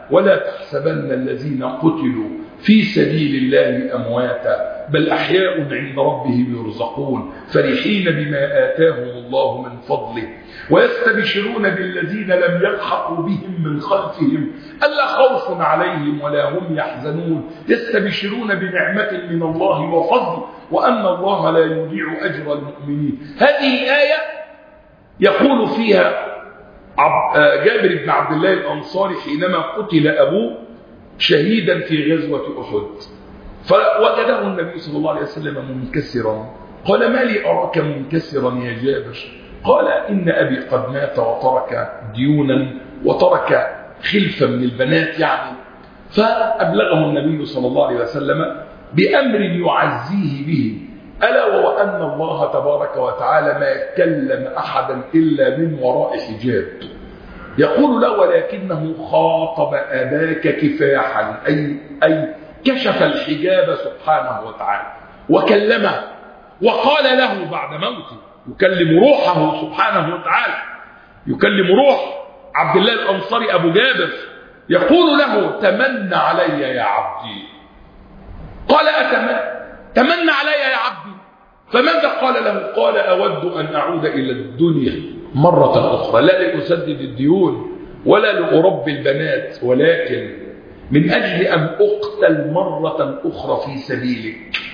ولا تحسبن الذين قتلوا في سبيل الله أمواتا بل أحياء عند ربهم يرزقون فرحين بما آتاهم الله من فضله ويستبشرون بالذين لم يلحقوا بهم من خلفهم ألا خوف عليهم ولا هم يحزنون يستبشرون بنعمة من الله وفضل وأن الله لا يضيع أجر المؤمنين. هذه الآية يقول فيها جابر بن عبد الله الأنصاري حينما قتل أبوه شهيدا في غزوة أحد فوجده النبي صلى الله عليه وسلم منكسرا قال: ما لي أراك منكسرا يا جابر؟ قال: إن أبي قد مات وترك ديونا وترك خلفا من البنات يعني. فأبلغه النبي صلى الله عليه وسلم بأمر يعزيه به ألا وهو أن الله تبارك وتعالى ما يكلم أحدا إلا من وراء حجاب. يقول له: ولكنه خاطب أباك كفاحا أي, أي كشف الحجاب سبحانه وتعالى وكلمه وقال له بعد موته يكلم روحه سبحانه وتعالى يكلم روح عبد الله الأنصاري أبو جابر يقول له: تمنى علي يا عبدي. قال: أتمنى تمنى علي يا عبدي. فماذا قال له؟ قال: أود أن أعود إلى الدنيا مرة أخرى لا لأسدد الديون ولا لأربي البنات ولكن من أجل أن أقتل مرة أخرى في سبيلك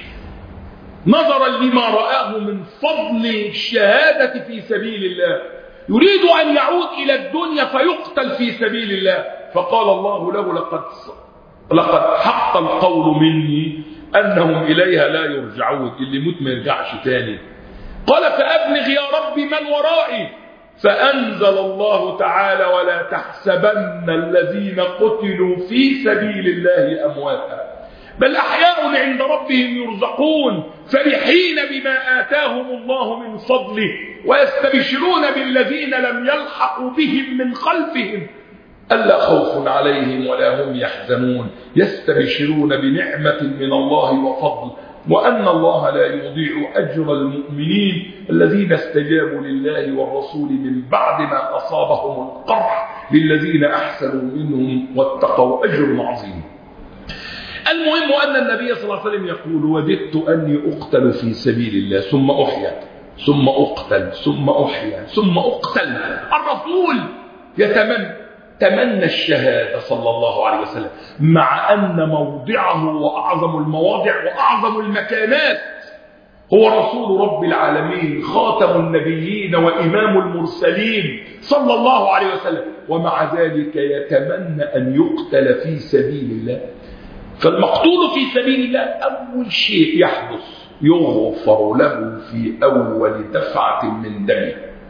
نظرا لما رآه من فضل الشهادة في سبيل الله يريد أن يعود إلى الدنيا فيقتل في سبيل الله. فقال الله له: لقد لقد حق القول مني أنهم إليها لا يرجعون اللي موت ما يرجعش تاني. قال: فأبلغ يا رب من ورائي. فأنزل الله تعالى: ولا تحسبن الذين قتلوا في سبيل الله أمواتا بل أحياء عند ربهم يرزقون فرحين بما آتاهم الله من فضله ويستبشرون بالذين لم يلحقوا بهم من خلفهم ألا خوف عليهم ولا هم يحزنون يستبشرون بنعمة من الله وفضل وأن الله لا يضيع أجر المؤمنين الذين استجابوا لله والرسول من بعد ما أصابهم القرح للذين أحسنوا منهم واتقوا أجر عظيم. المهم أن النبي صلى الله عليه وسلم يقول: وددت أني أقتل في سبيل الله ثم أحيا ثم أقتل ثم أحيا ثم أقتل. الرسول يتمنى تمنى الشهادة صلى الله عليه وسلم مع أن موضعه وأعظم المواضع وأعظم المكانات هو رسول رب العالمين خاتم النبيين وإمام المرسلين صلى الله عليه وسلم ومع ذلك يتمنى أن يقتل في سبيل الله. فالمقتول في سبيل الله أول شيء يحدث يغفر له في أول دفعة من دمه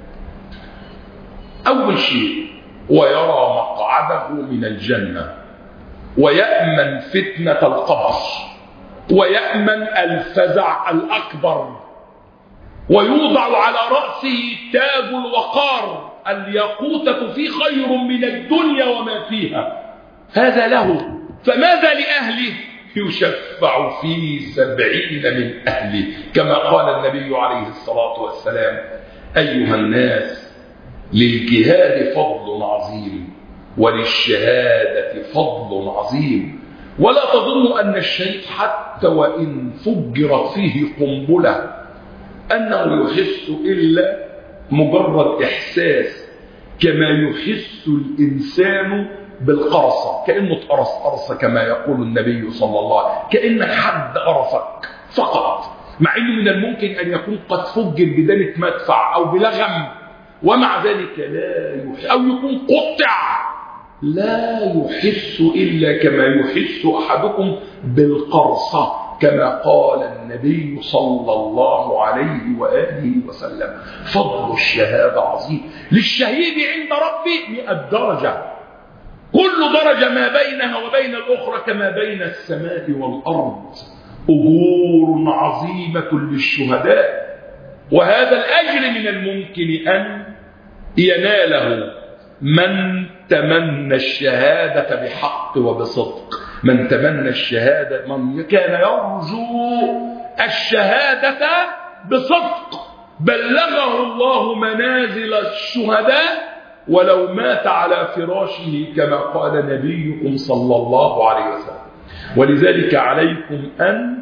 أول شيء ويرى مقعده من الجنة ويأمن فتنة القبر ويأمن الفزع الأكبر ويوضع على رأسه تاج الوقار الياقوتة في خير من الدنيا وما فيها. هذا له. فماذا لأهله؟ يشفع في سبعين من أهله كما قال النبي عليه الصلاة والسلام: أيها الناس للجهاد فضل عظيم وللشهادة فضل عظيم ولا تظن أن الشهيد حتى وإن فجرت فيه قنبلة أنه يحس إلا مجرد إحساس كما يحس الإنسان بالقرصة كأنه اتقرص قرصة كما يقول النبي صلى الله عليه وسلم كأن حد قرصك فقط مع أنه من الممكن أن يكون قد فجر بدانة مدفع أو بلغم ومع ذلك لا يحس أو يكون قطع لا يحس إلا كما يحس أحدكم بالقرصة كما قال النبي صلى الله عليه وآله وسلم. فضل الشهادة عظيم. للشهيد عند ربي مئة درجة كل درجة ما بينها وبين الأخرى كما بين السماء والأرض. أجور عظيمة للشهداء وهذا الأجر من الممكن أن يناله من تمنى الشهادة بحق وبصدق. من تمنى الشهادة من كان يرجو الشهادة بصدق بلغه الله منازل الشهداء ولو مات على فراشه كما قال نبيكم صلى الله عليه وسلم. ولذلك عليكم أن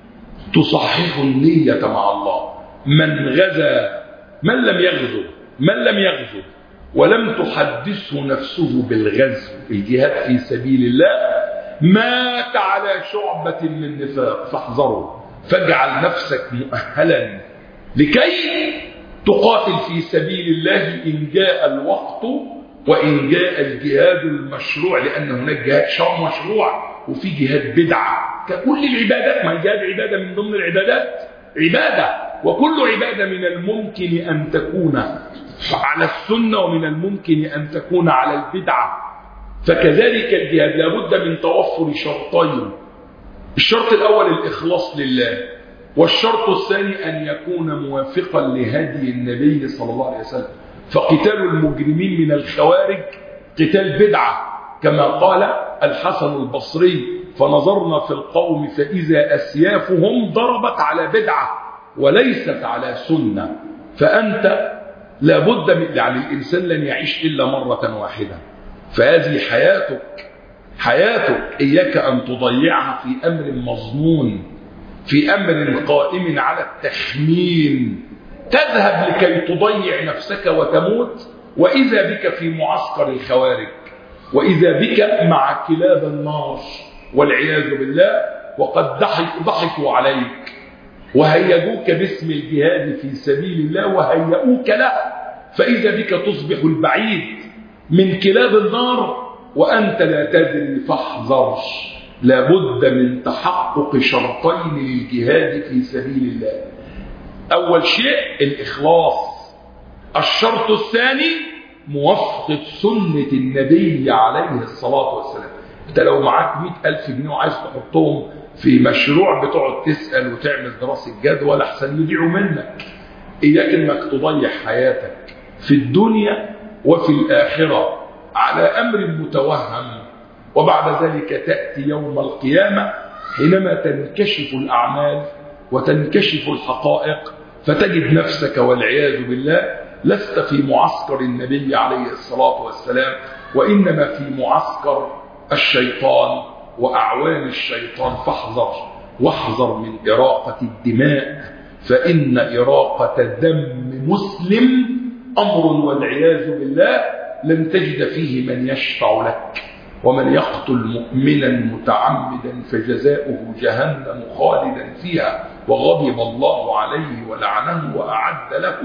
تصححوا النية مع الله. من غزا من لم يغزو من لم يغزو ولم تحدثه نفسه بالغزو الجهاد في سبيل الله مات على شعبة من نفاق فاحذروا، فاجعل نفسك مؤهلا لكي تقاتل في سبيل الله إن جاء الوقت وإن جاء الجهاد المشروع، لأن هناك جهاد شرع مشروع وفي جهاد بدعة ككل العبادات. ما الجهاد عبادة من ضمن العبادات، عبادة، وكل عبادة من الممكن أن تكون على السنة ومن الممكن أن تكون على البدعة. فكذلك الجهاد لابد من توفر شرطين. الشرط الأول الإخلاص لله، والشرط الثاني أن يكون موافقا لهدي النبي صلى الله عليه وسلم. فقتال المجرمين من الخوارج قتال بدعة كما قال الحسن البصري: فنظرنا في القوم فإذا أسيافهم ضربت على بدعة وليست على سنة. فأنت لابد من، يعني الإنسان لن يعيش إلا مرة واحدة، فهذه حياتك حياتك إياك أن تضيعها في أمر مظنون، في أمر قائم على التخمين. تذهب لكي تضيع نفسك وتموت، وإذا بك في معسكر الخوارج، وإذا بك مع كلاب النار والعياذ بالله، وقد ضحك ضحكوا عليك وهيجوك باسم الجهاد في سبيل الله وهيئوك له، فإذا بك تصبح البعيد من كلاب النار وأنت لا تدري. فاحذر، لابد من تحقق شرطين للجهاد في سبيل الله. أول شيء الإخلاص، الشرط الثاني موافقة سنة النبي عليه الصلاة والسلام. انت لو معاك مئة ألف جنيه وعايز تحطهم في مشروع بتقعد تسأل وتعمل دراسة جدوى لحسن يضيعوا منك. إياك انك تضيع حياتك في الدنيا وفي الآخرة على أمر متوهم، وبعد ذلك تأتي يوم القيامة حينما تنكشف الأعمال وتنكشف الحقائق، فتجد نفسك والعياذ بالله لست في معسكر النبي عليه الصلاة والسلام، وإنما في معسكر الشيطان وأعوان الشيطان. فاحذر واحذر من إراقة الدماء، فإن إراقة دم مسلم أمر والعياذ بالله لن تجد فيه من يشفع لك. ومن يقتل مؤمنا متعمدا فجزاؤه جهنم خالدا فيها وغضب الله عليه ولعنه وأعد له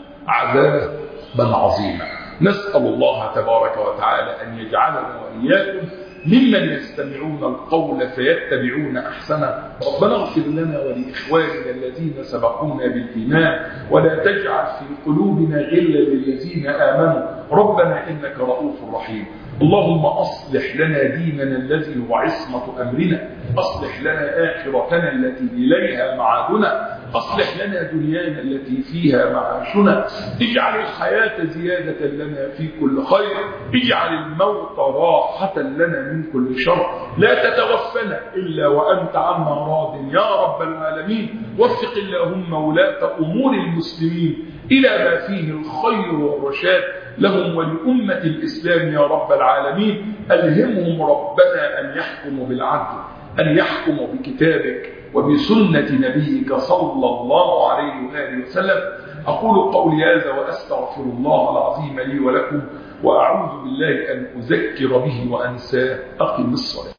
عذابا عظيما. نسأل الله تبارك وتعالى أن يجعلنا وإياكم ممن يستمعون القول فيتبعون أحسنه. ربنا اغفر لنا ولإخواننا الذين سبقونا بالإيمان، ولا تجعل في قلوبنا غلا للذين آمنوا، ربنا إنك رؤوف رحيم. اللهم أصلح لنا ديننا الذي هو عصمة أمرنا، أصلح لنا آخرتنا التي إليها معادنا، أصلح لنا دنيانا التي فيها معاشنا، اجعل الحياة زيادة لنا في كل خير، اجعل الموت راحة لنا من كل شر، لا تتوفنا إلا وأنت عنا راض يا رب العالمين. وفق اللهم ولاة أمور المسلمين إلى ما فيه الخير والرشاد لهم ولأمة الإسلام يا رب العالمين. ألهمهم ربنا أن يحكموا بالعدل، أن يحكموا بكتابك وبسنة نبيك صلى الله عليه وآله وسلم. أقول قولي هذا وأستغفر الله العظيم لي ولكم، وأعوذ بالله أن أذكر به وأنساه. أقم الصلاة.